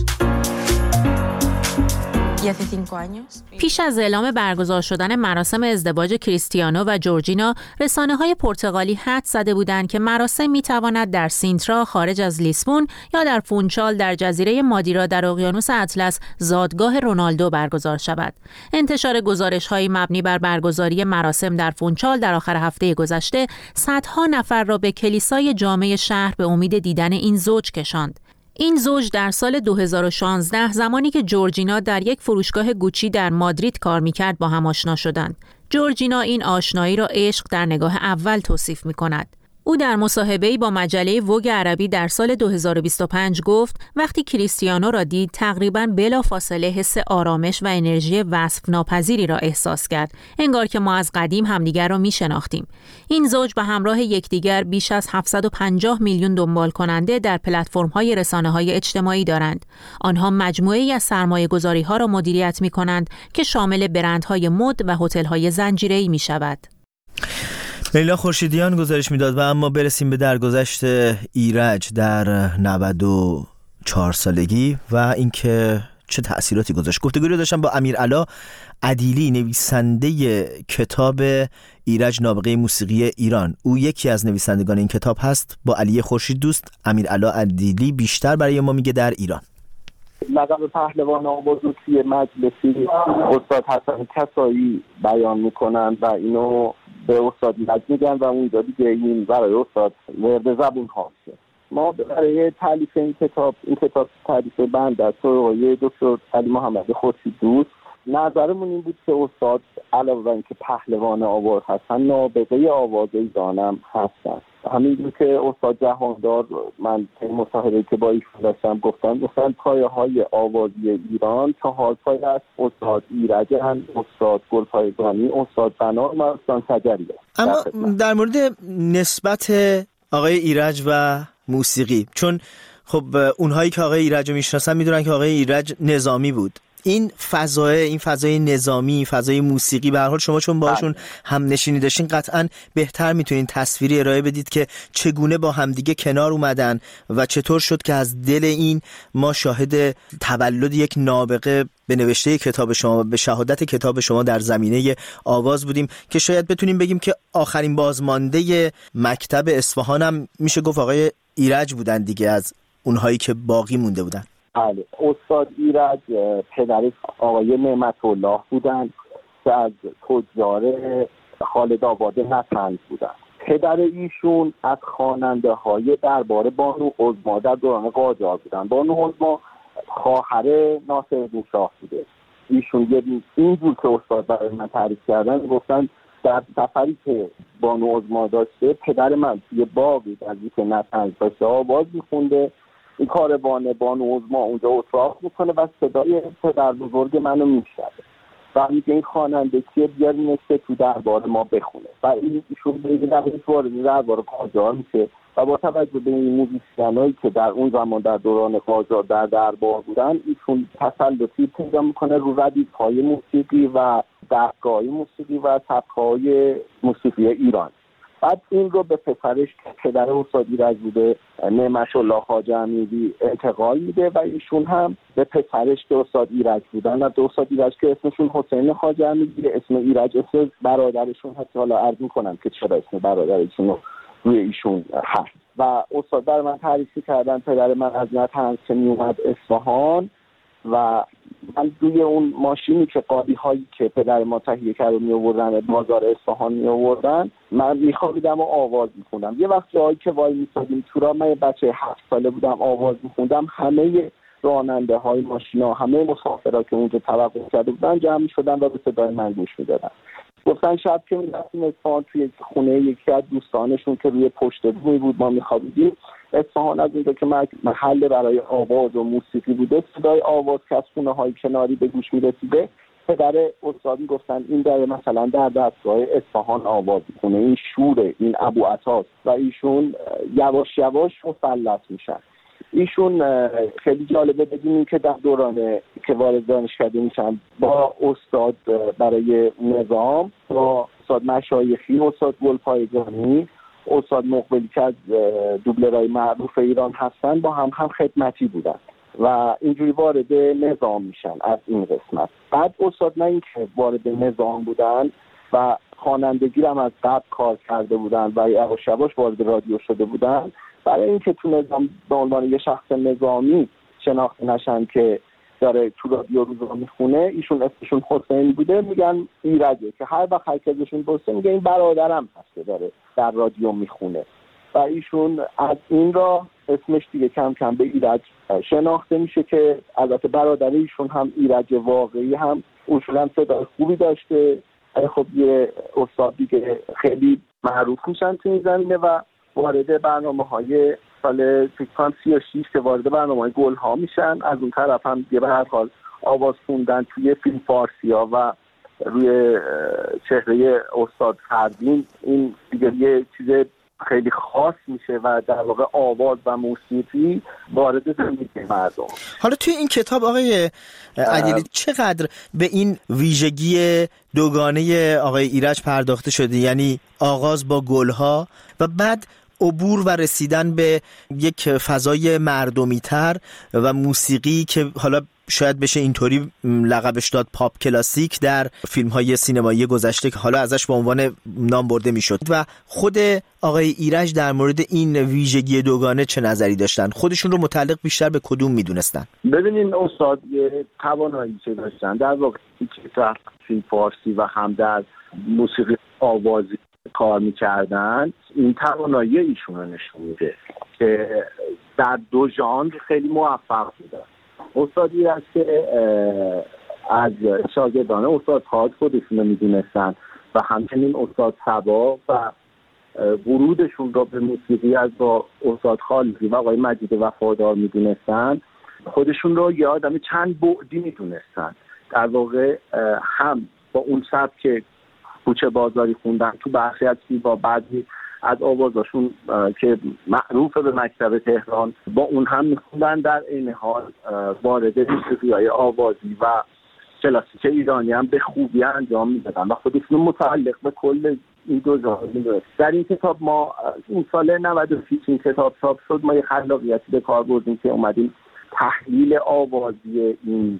پیش از اعلام برگزار شدن مراسم ازدواج کریستیانو و جورجینا، رسانه‌های پرتغالی حدس زده بودند که مراسم می‌تواند در سینترا خارج از لیسبون یا در فونچال در جزیره مادیرا در اقیانوس اطلس، زادگاه رونالدو، برگزار شود. انتشار گزارش‌های مبنی بر برگزاری مراسم در فونچال در آخر هفته گذشته صدها نفر را به کلیسای جامع شهر به امید دیدن این زوج کشاند. این زوج در سال دو هزار و شانزده زمانی که جورجینا در یک فروشگاه گوچی در مادرید کار می‌کرد با هم آشنا شدند. جورجینا این آشنایی را عشق در نگاه اول توصیف می‌کند. او در مصاحبه‌ای با مجله ووگ عربی در سال دو هزار و بیست و پنج گفت وقتی کریستیانو را دید تقریباً بلافاصله حس آرامش و انرژی وصف ناپذیری را احساس کرد، انگار که ما از قدیم همدیگر را می‌شناختیم. این زوج به همراه یکدیگر بیش از هفتصد و پنجاه میلیون دنبال کننده در پلتفرم‌های رسانه‌های اجتماعی دارند. آنها مجموعه‌ای از سرمایه‌گذاری‌ها را مدیریت می‌کنند که شامل برندهای مد و هتل‌های زنجیره‌ای می‌شود. لیلا خورشیدیان گزارش میداد. و اما برسیم به درگذشت ایرج در نود و چهار سالگی و اینکه چه تأثیراتی گذاشت. گفتگویی رو داشتم با امیرعلا عدیلی، نویسنده کتاب ایرج نابغه موسیقی ایران. او یکی از نویسندگان این کتاب هست. با علی خورشید دوست، امیرعلا عدیلی بیشتر برای ما میگه در ایران. لقب پهلوان آوازو توی مجلسی استاد حسن کسایی بیان میکنن و اینو به استاد ایرج میگن و اونجا دیگه این برای استاد ورد زبون هاست. ما برای تالیف این کتاب این کتاب تالیف بنده از آقای دکتر علی محمد خورشید دوست، نظرمون این بود که استاد علاوه بر اینکه پهلوان آواز هستن، نابغه آواز ایران هم هستن. همینجور که استاد جهاندار من این مصاحبه‌ای که با ایشون داشتم گفتم گفتن پایه‌های آوازی ایران چهار پایه است: استاد ایرجن، استاد گلپایگانی، استاد بنا و استاد شجریه. اما در مورد نسبت آقای ایرج و موسیقی، چون خب اونهایی که آقای ایرج رو میشناسن میدونن که آقای ایرج نظامی بود، این فضای این فضای نظامی، فضای موسیقی، به هر حال شما چون باهاشون هم نشینی داشتین قطعاً بهتر میتونین تصویری ارائه بدید که چگونه با همدیگه کنار اومدن و چطور شد که از دل این ما شاهد تولد یک نابغه به نوشته کتاب شما، به شهادت کتاب شما در زمینه آواز بودیم که شاید بتونیم بگیم که آخرین بازمانده مکتب اصفهان هم میشه گفت آقای ایرج بودن دیگه، از اونهایی که باقی مونده بودن. بله، استاد ایرج پدر آقای نعمت الله بودن که از تجار خالد آباد نطنز بودن. پدر ایشون از خواننده های دربار بانو عظما در دوران قاجار بودن. بانو عظما خواهر ناصرالدین شاه بوده. ایشون یه اینجور که استاد برای من تعریف کردن گفتن در سفری که بانو عظما داشته پدر من توی باقی در که نطنز داشته آواز میخونده، این کاروان بانو عظما اونجا اتراق میکنه و صدای پدر بزرگ منو میشنوه و میگه این خواننده کیه، بیارینش که تو دربار ما بخونه. و این ایشون میگه در وارد دربار قاجار میشه و با توجه به این موزیسینایی که در اون زمان در دوران قاجار در دربار بودن، ایشون تسلطی پیدا میکنه رو ردیف‌های موسیقی و دستگاه‌های موسیقی و سبک‌های موسیقی ایران. بعد این رو به پسرش که پدر استاد ایرج بوده، نعمت الله خواجه امیری، انتقال میده و ایشون هم به پسرش که استاد ایرج بودن و استاد ایرج که اسمشون حسین خواجه امیری، اسم ایرج اسم برادرشون هست. حالا عرض میکنم که چرا اسم برادرشون رو روی ایشون هست. و استاد در من تعریف کردن پدر من از نطنز که میومد اصفهان و من روی اون ماشینی که قالی هایی که پدر ما تهیه کرده می آوردن بازار اصفهان می آوردن، من میخوابیدم و آواز میخوندم. یه وقت جایی که وای میسادیم تو راه، من بچه هفت ساله بودم، آواز میخوندم، همه راننده های ماشینا، همه مسافرها که اونجا توقف کرده بودن جمع میشدن و به صدای من گوش میدادن. گفتن شب که میرفتیم اصفهان توی خونه یکی از دوستانشون که روی پشت بومی بود ما میخوابیدیم. اصفهان از اونجا که محل برای آواز و موسیقی بوده، صدای آواز که از خونه های کناری به گوش میرسیده، پدر استاد گفتن این داره مثلا در دستگاه اصفهان آواز میکنه، این شوره، این ابو عطاست، و ایشون یواش یواش مسلط میشن. ایشون خیلی جالبه بدونیم که در دوران که وارد دانشکده میشن با استاد برای نظام، با استاد مشایخی، استاد گلپایگانی، استاد مقبلی که از دوبلرهای معروف ایران هستن، با هم هم خدمتی بودن و اینجوری وارد نظام میشن از این قسمت. بعد استاد نه اینکه وارد نظام بودن و خوانندگی هم از قبل کار کرده بودن و یواش یواش وارد رادیو شده بودن، برای اینکه تو نظام به عنوان یه شخص نظامی شناخته نشن که داره تو رادیو روزا میخونه، ایشون اسمشون حسین بوده، میگن ایرجه، که هر وقت هر کسشون پرسه میگه این برادرم هست که داره در رادیو میخونه. و ایشون از این را اسمش دیگه کم کم به ایرج شناخته میشه که البته برادر ایشون هم ایرج واقعی هم اصولا صدای خوبی داشته. خب یه استاد دیگه خیلی معروف میشن تو این زمینه و وارد برنامه‌های سال فکر سی و شش که وارد برنامه‌های گل‌ها میشن. از اون طرف هم دیگه به هر حال آواز خوندن توی فیلم فارسی‌ها و روی چهره استاد فردین، این دیگه یه چیز خیلی خاص میشه و در واقع آواز و موسیقی وارد زندگی مردم. حالا توی این کتاب آقای عدیلی چقدر به این ویژگی دوگانه آقای ایرج پرداخته شده، یعنی آغاز با گلها و بعد عبور و رسیدن به یک فضای مردمی تر و موسیقی که حالا شاید بشه اینطوری لقبش داد پاپ کلاسیک در فیلم های سینمایی گذشته که حالا ازش به عنوان نام برده میشد. و خود آقای ایرج در مورد این ویژگی دوگانه چه نظری داشتن؟ خودشون رو متعلق بیشتر به کدوم میدونستن؟ ببینین استاد یه توانایی چه داشتن در واقع که در فیلم فارسی و هم در موسیقی آوازی کار میکردن، این توانایی ایشون رو نشون میده که در دو ژانر خیلی موفق بودن. استادی است که از شاگردان استاد خالد خودشون رو میدونستن و همچنین استاد صبا و ورودشون رو به موسیقی از با استاد خالدی و آقای مجید وفادار میدونستن، خودشون رو یه آدم چند بعدی میدونستن. در واقع هم با اون سبک کوچه بازاری خوندن تو برخی از با بعضی از آوازاشون که معروف به مکتب تهران با اون هم میخوندن، در این حال وارد موسیقی‌های آوازی و کلاسیک ایرانی هم به خوبی انجام میدادن و خودشون متعلق به کل این دو ژانر میدونن. در این کتاب ما این سال نود و شش این کتاب چاپ شد، ما یه خلاقیتی به کار بردیم که اومدیم تحلیل آوازی این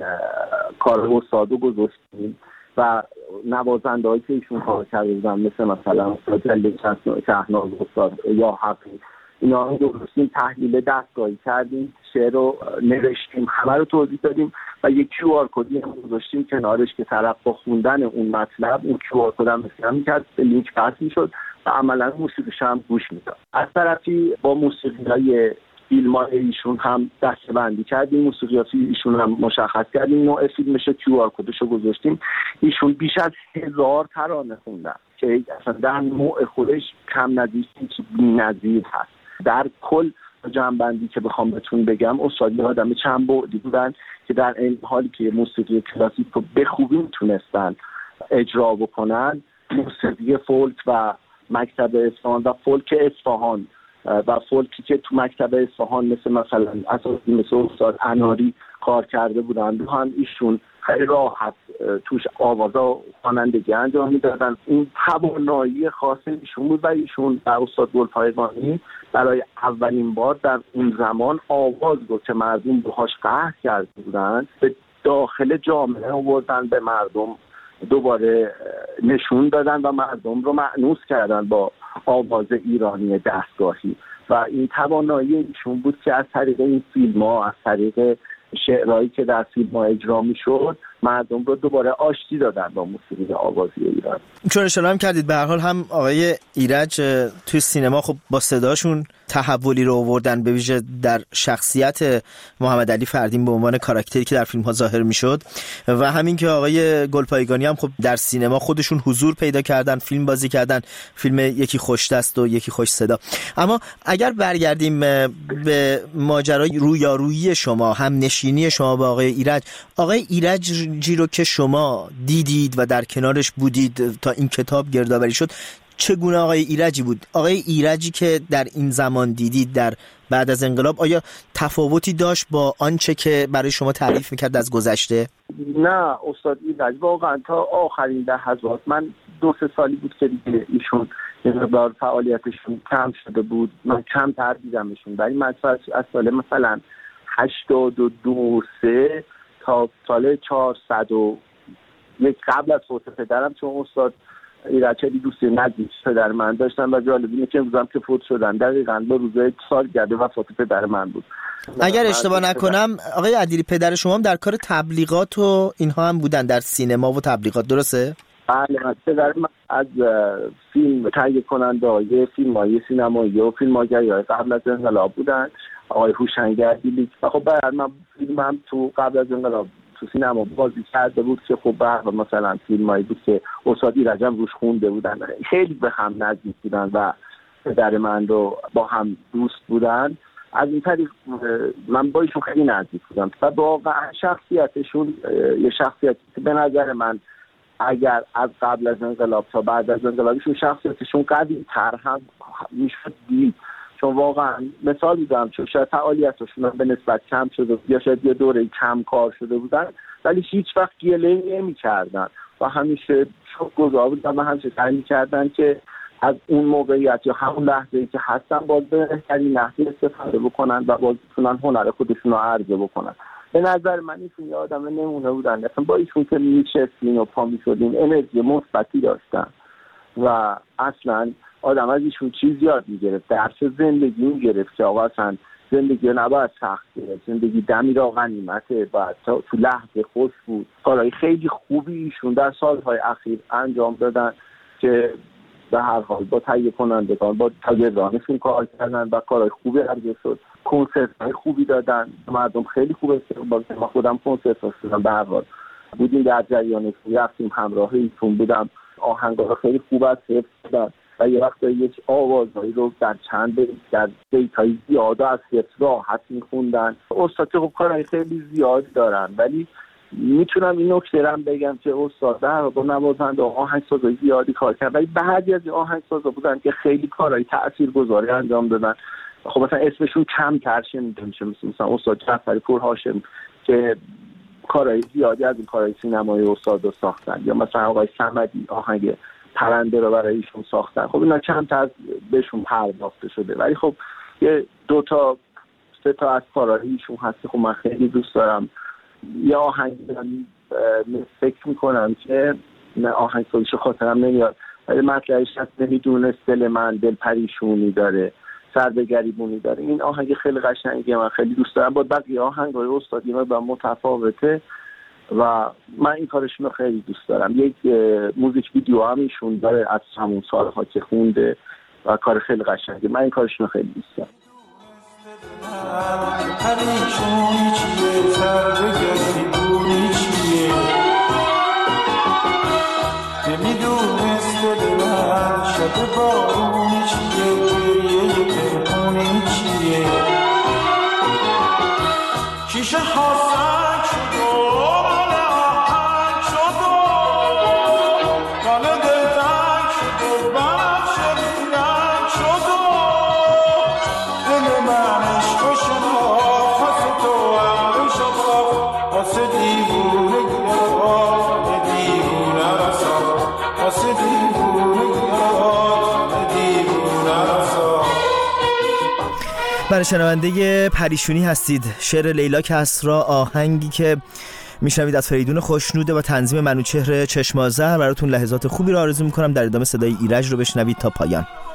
کار استاد رو گذاشتیم و نوازنده هایی که ایشون کار کرده بودن مثل مثلا استاد جلیل شهناز، استاد یا حقی، اینا رو درستیم تحلیل دستگاهی کردیم، شعر رو نوشتیم، همه رو توضیح دادیم و یک کیو آر کدی هم گذاشتیم کنارش که طرف با خوندن اون مطلب اون کیو آر کد هم اسکن می‌کرد، به لینک پس می‌شد و عملاً موسیقیش هم گوش می‌داد. از طرفی با موسیقی‌های فیلم‌های ایشون هم دسته‌بندی کردیم، موسیقیاتی ایشون هم مشخص کردیم، نوع فیلمش کیو آر کدش رو گذاشتیم. ایشون بیش از هزار ترانه خوندن که اصلا در نوع خودش کم نظیر هیچ بی‌نظیر هست. در کل جمع‌بندی که بخوام بهتون بگم، استاد آدم چند بعدی بودن که در این حالی که موسیقی کلاسیک رو به خوبی میتونستن اجرا بکنن، موسیقی فولک و مکتب اصفهان و فولک اصفهان و فولکی که تو مکتب اصفهان مثل مثلا اساسی مثل استاد اناری کار کرده بودن، هم ایشون خیلی راحت توش آوازا و خوانندگی انجام میدادن. این توانایی خاص ایشون بود و ایشون در استاد گلپایگانی برای اولین بار در اون زمان آواز رو که مردم باهاش قهر کرده بودن به داخل جامعه آوردن، به مردم دوباره نشون دادن و مردم رو مأنوس کردن با آواز ایرانی دستگاهی و این توانایی ایشون بود که از طریق این فیلم ها، از طریق شعرهایی که در فیلم ها اجرا میشد مردم رو دوباره آشتی دادن با موسیقی آوازی ایران. چون اشاره هم کردید به هر حال هم آقای ایرج توی سینما خب با صداشون تحولی رو آوردن، به ویژه در شخصیت محمد علی فردین به عنوان کاراکتری که در فیلم ها ظاهر میشد، و همین که آقای گلپایگانی هم خب در سینما خودشون حضور پیدا کردن، فیلم بازی کردن، فیلم یکی خوش دست و یکی خوش صدا. اما اگر برگردیم به ماجرای رویارویی شما، هم نشینی شما با آقای ایرج، آقای ایرج جی رو که شما دیدید و در کنارش بودید تا این کتاب گردآوری شد، چگونه آقای ایرجی بود؟ آقای ایرجی که در این زمان دیدید در بعد از انقلاب، آیا تفاوتی داشت با آنچه که برای شما تعریف میکرد از گذشته؟ نه استاد ایرج واقعا تا آخرین لحظات، من دو سه سالی بود که دیگه ایشون یه مقدار فعالیتشون کم شده بود، من کم تر دیدمشون، ولی من از سال مثلا هشتاد و دو سه تا سال چهارصد و یک قبل از فوت پدرم، چون استاد ایرج خیلی دوستی نزدیک پدر من داشتن و جالب اینه که امروز هم که فوت شدن دقیقاً به روز سالگرد وفات پدر من بود. اگر اشتباه نکنم آقای عدیلی پدر شما هم در کار تبلیغات و اینها هم بودن، در سینما و تبلیغات، درسته؟ بله، پدر من از فیلم تهیه کننده فیلم‌های سینمایی و فیلم‌های قبل از انقلاب بودن، آقای هوشنگ عدیلی. خب بعد من فیلمم تو قبل از انقلاب تو سینما بازی کرده بود که خب بعد مثلا فیلمایی بود که استاد ایرج هم روش خونده بودن، خیلی به هم نزدیک بودن و پدر من رو با هم دوست بودن. از این طریق من با ایشون خیلی نزدیک بودم و واقعا شخصیتشون یه شخصیتی که به نظر من اگر از قبل از انقلاب تا بعد از انقلابشون شخصیتشون قوی تر هم میشد دید، چون واقعا مثال میزنم چون شاید فعالیتشون به نسبت کم شده یا شاید یه دوره کم کار شده بودن، ولی هیچ وقت گله نمی کردن و همیشه شکرگزار بودن و همیشه سعی می‌کردن که از اون موقعیت یا همون لحظه‌ای که هستن باز به بهترین نحوی استفاده بکنن و باز بتونن هنر خودشون رو عرضه بکنن. به نظر من ایشون یه آدم نمونه بودن، اصلا با ایشون که میشستین و پا میشدین انرژی مثبتی داشتن و اصلا آدم از ایشون چیز یاد میگرفت، درس زندگی میگرفت که آقا اصلا زندگی نباید سخت گرفت، زندگی دمی را غنیمته، باید تو لحظه خوش بود. کارهای خیلی خوبی ایشون در سالهای اخیر انجام دادن که به هر حال با تهیه کنندگان با تاجرانشون کار کردن و کارهای خوبی عرضه شد، کنسرت‌های خوبی دادن، مردم خیلی خوب استقبال کردن. من خودم کنسرت داشتم، به هر حال بودیم در جریانش، رفتیم همراه ایشون بودم، آهنگا خیلی خوب از حفظ دادن و یه وقت یک آوازهایی رو در چند در بیت‌های زیاد از حفظ راحت می‌خوندن. استاد خب کارهای خیلی زیاد دارن، ولی میتونم این نکته رو بگم که استاد در با نوازنده آهنگسازای زیادی کار کرد، ولی بعضی از آهنگسازا بودن که خیلی کارهای تاثیرگذاری انجام دادن. خب مثلا اسمشون کم تر شنیده میشه، مثلا استاد جعفری پور هاشم که کارهای زیادی از این کارهای سینمایی استاد رو ساختن، یا مثلا آقای صمدی آهنگ پرنده رو برای ایشون ساختن. خب اینا چند تا بهشون پرداخته شده، ولی خب یه دو تا سه تا از کارهای ایشون هست خب من خیلی دوست دارم. یه آهنگ فکر میکنم که آهنگ سویش خاطرم نمیاد، ولی مطلعش هست نمیدونست دل من دل پریشونی داره، سر به گریبونی داره. این آهنگ خیلی قشنگه، من خیلی دوست دارم. با بقیه آهنگای استادی ما با متفاوته و من این کارشون رو خیلی دوست دارم. یک موزیک ویدیو هم ایشون داره از همون سالها که خونده و کار خیلی قشنگه. من این کارشون رو خیلی دوست دارم. پریشونی چیه، سر به گریبونی چیه، نمیدونست دل من شب بارونی چیه، گریه پنهونی چیه، شیشه ها سنگ شد و من آهنگ شد و من دلتنگ شد و بنفش رنگ شد و دل من عشق و شناخت واسه تو عمرو شد واسه دیوونه گیرات به دیوونه رسا، واسه دیوونه گیرات به دیوونه رسا. برای شنونده پریشونی هستید. شعر لیلا کسری، آهنگی که میشنوید از فریدون خوشنوده و تنظیم منوچهر چشمازر. براتون لحظات خوبی رو آرزو میکنم. در ادامه صدای ایرج رو بشنوید تا پایان.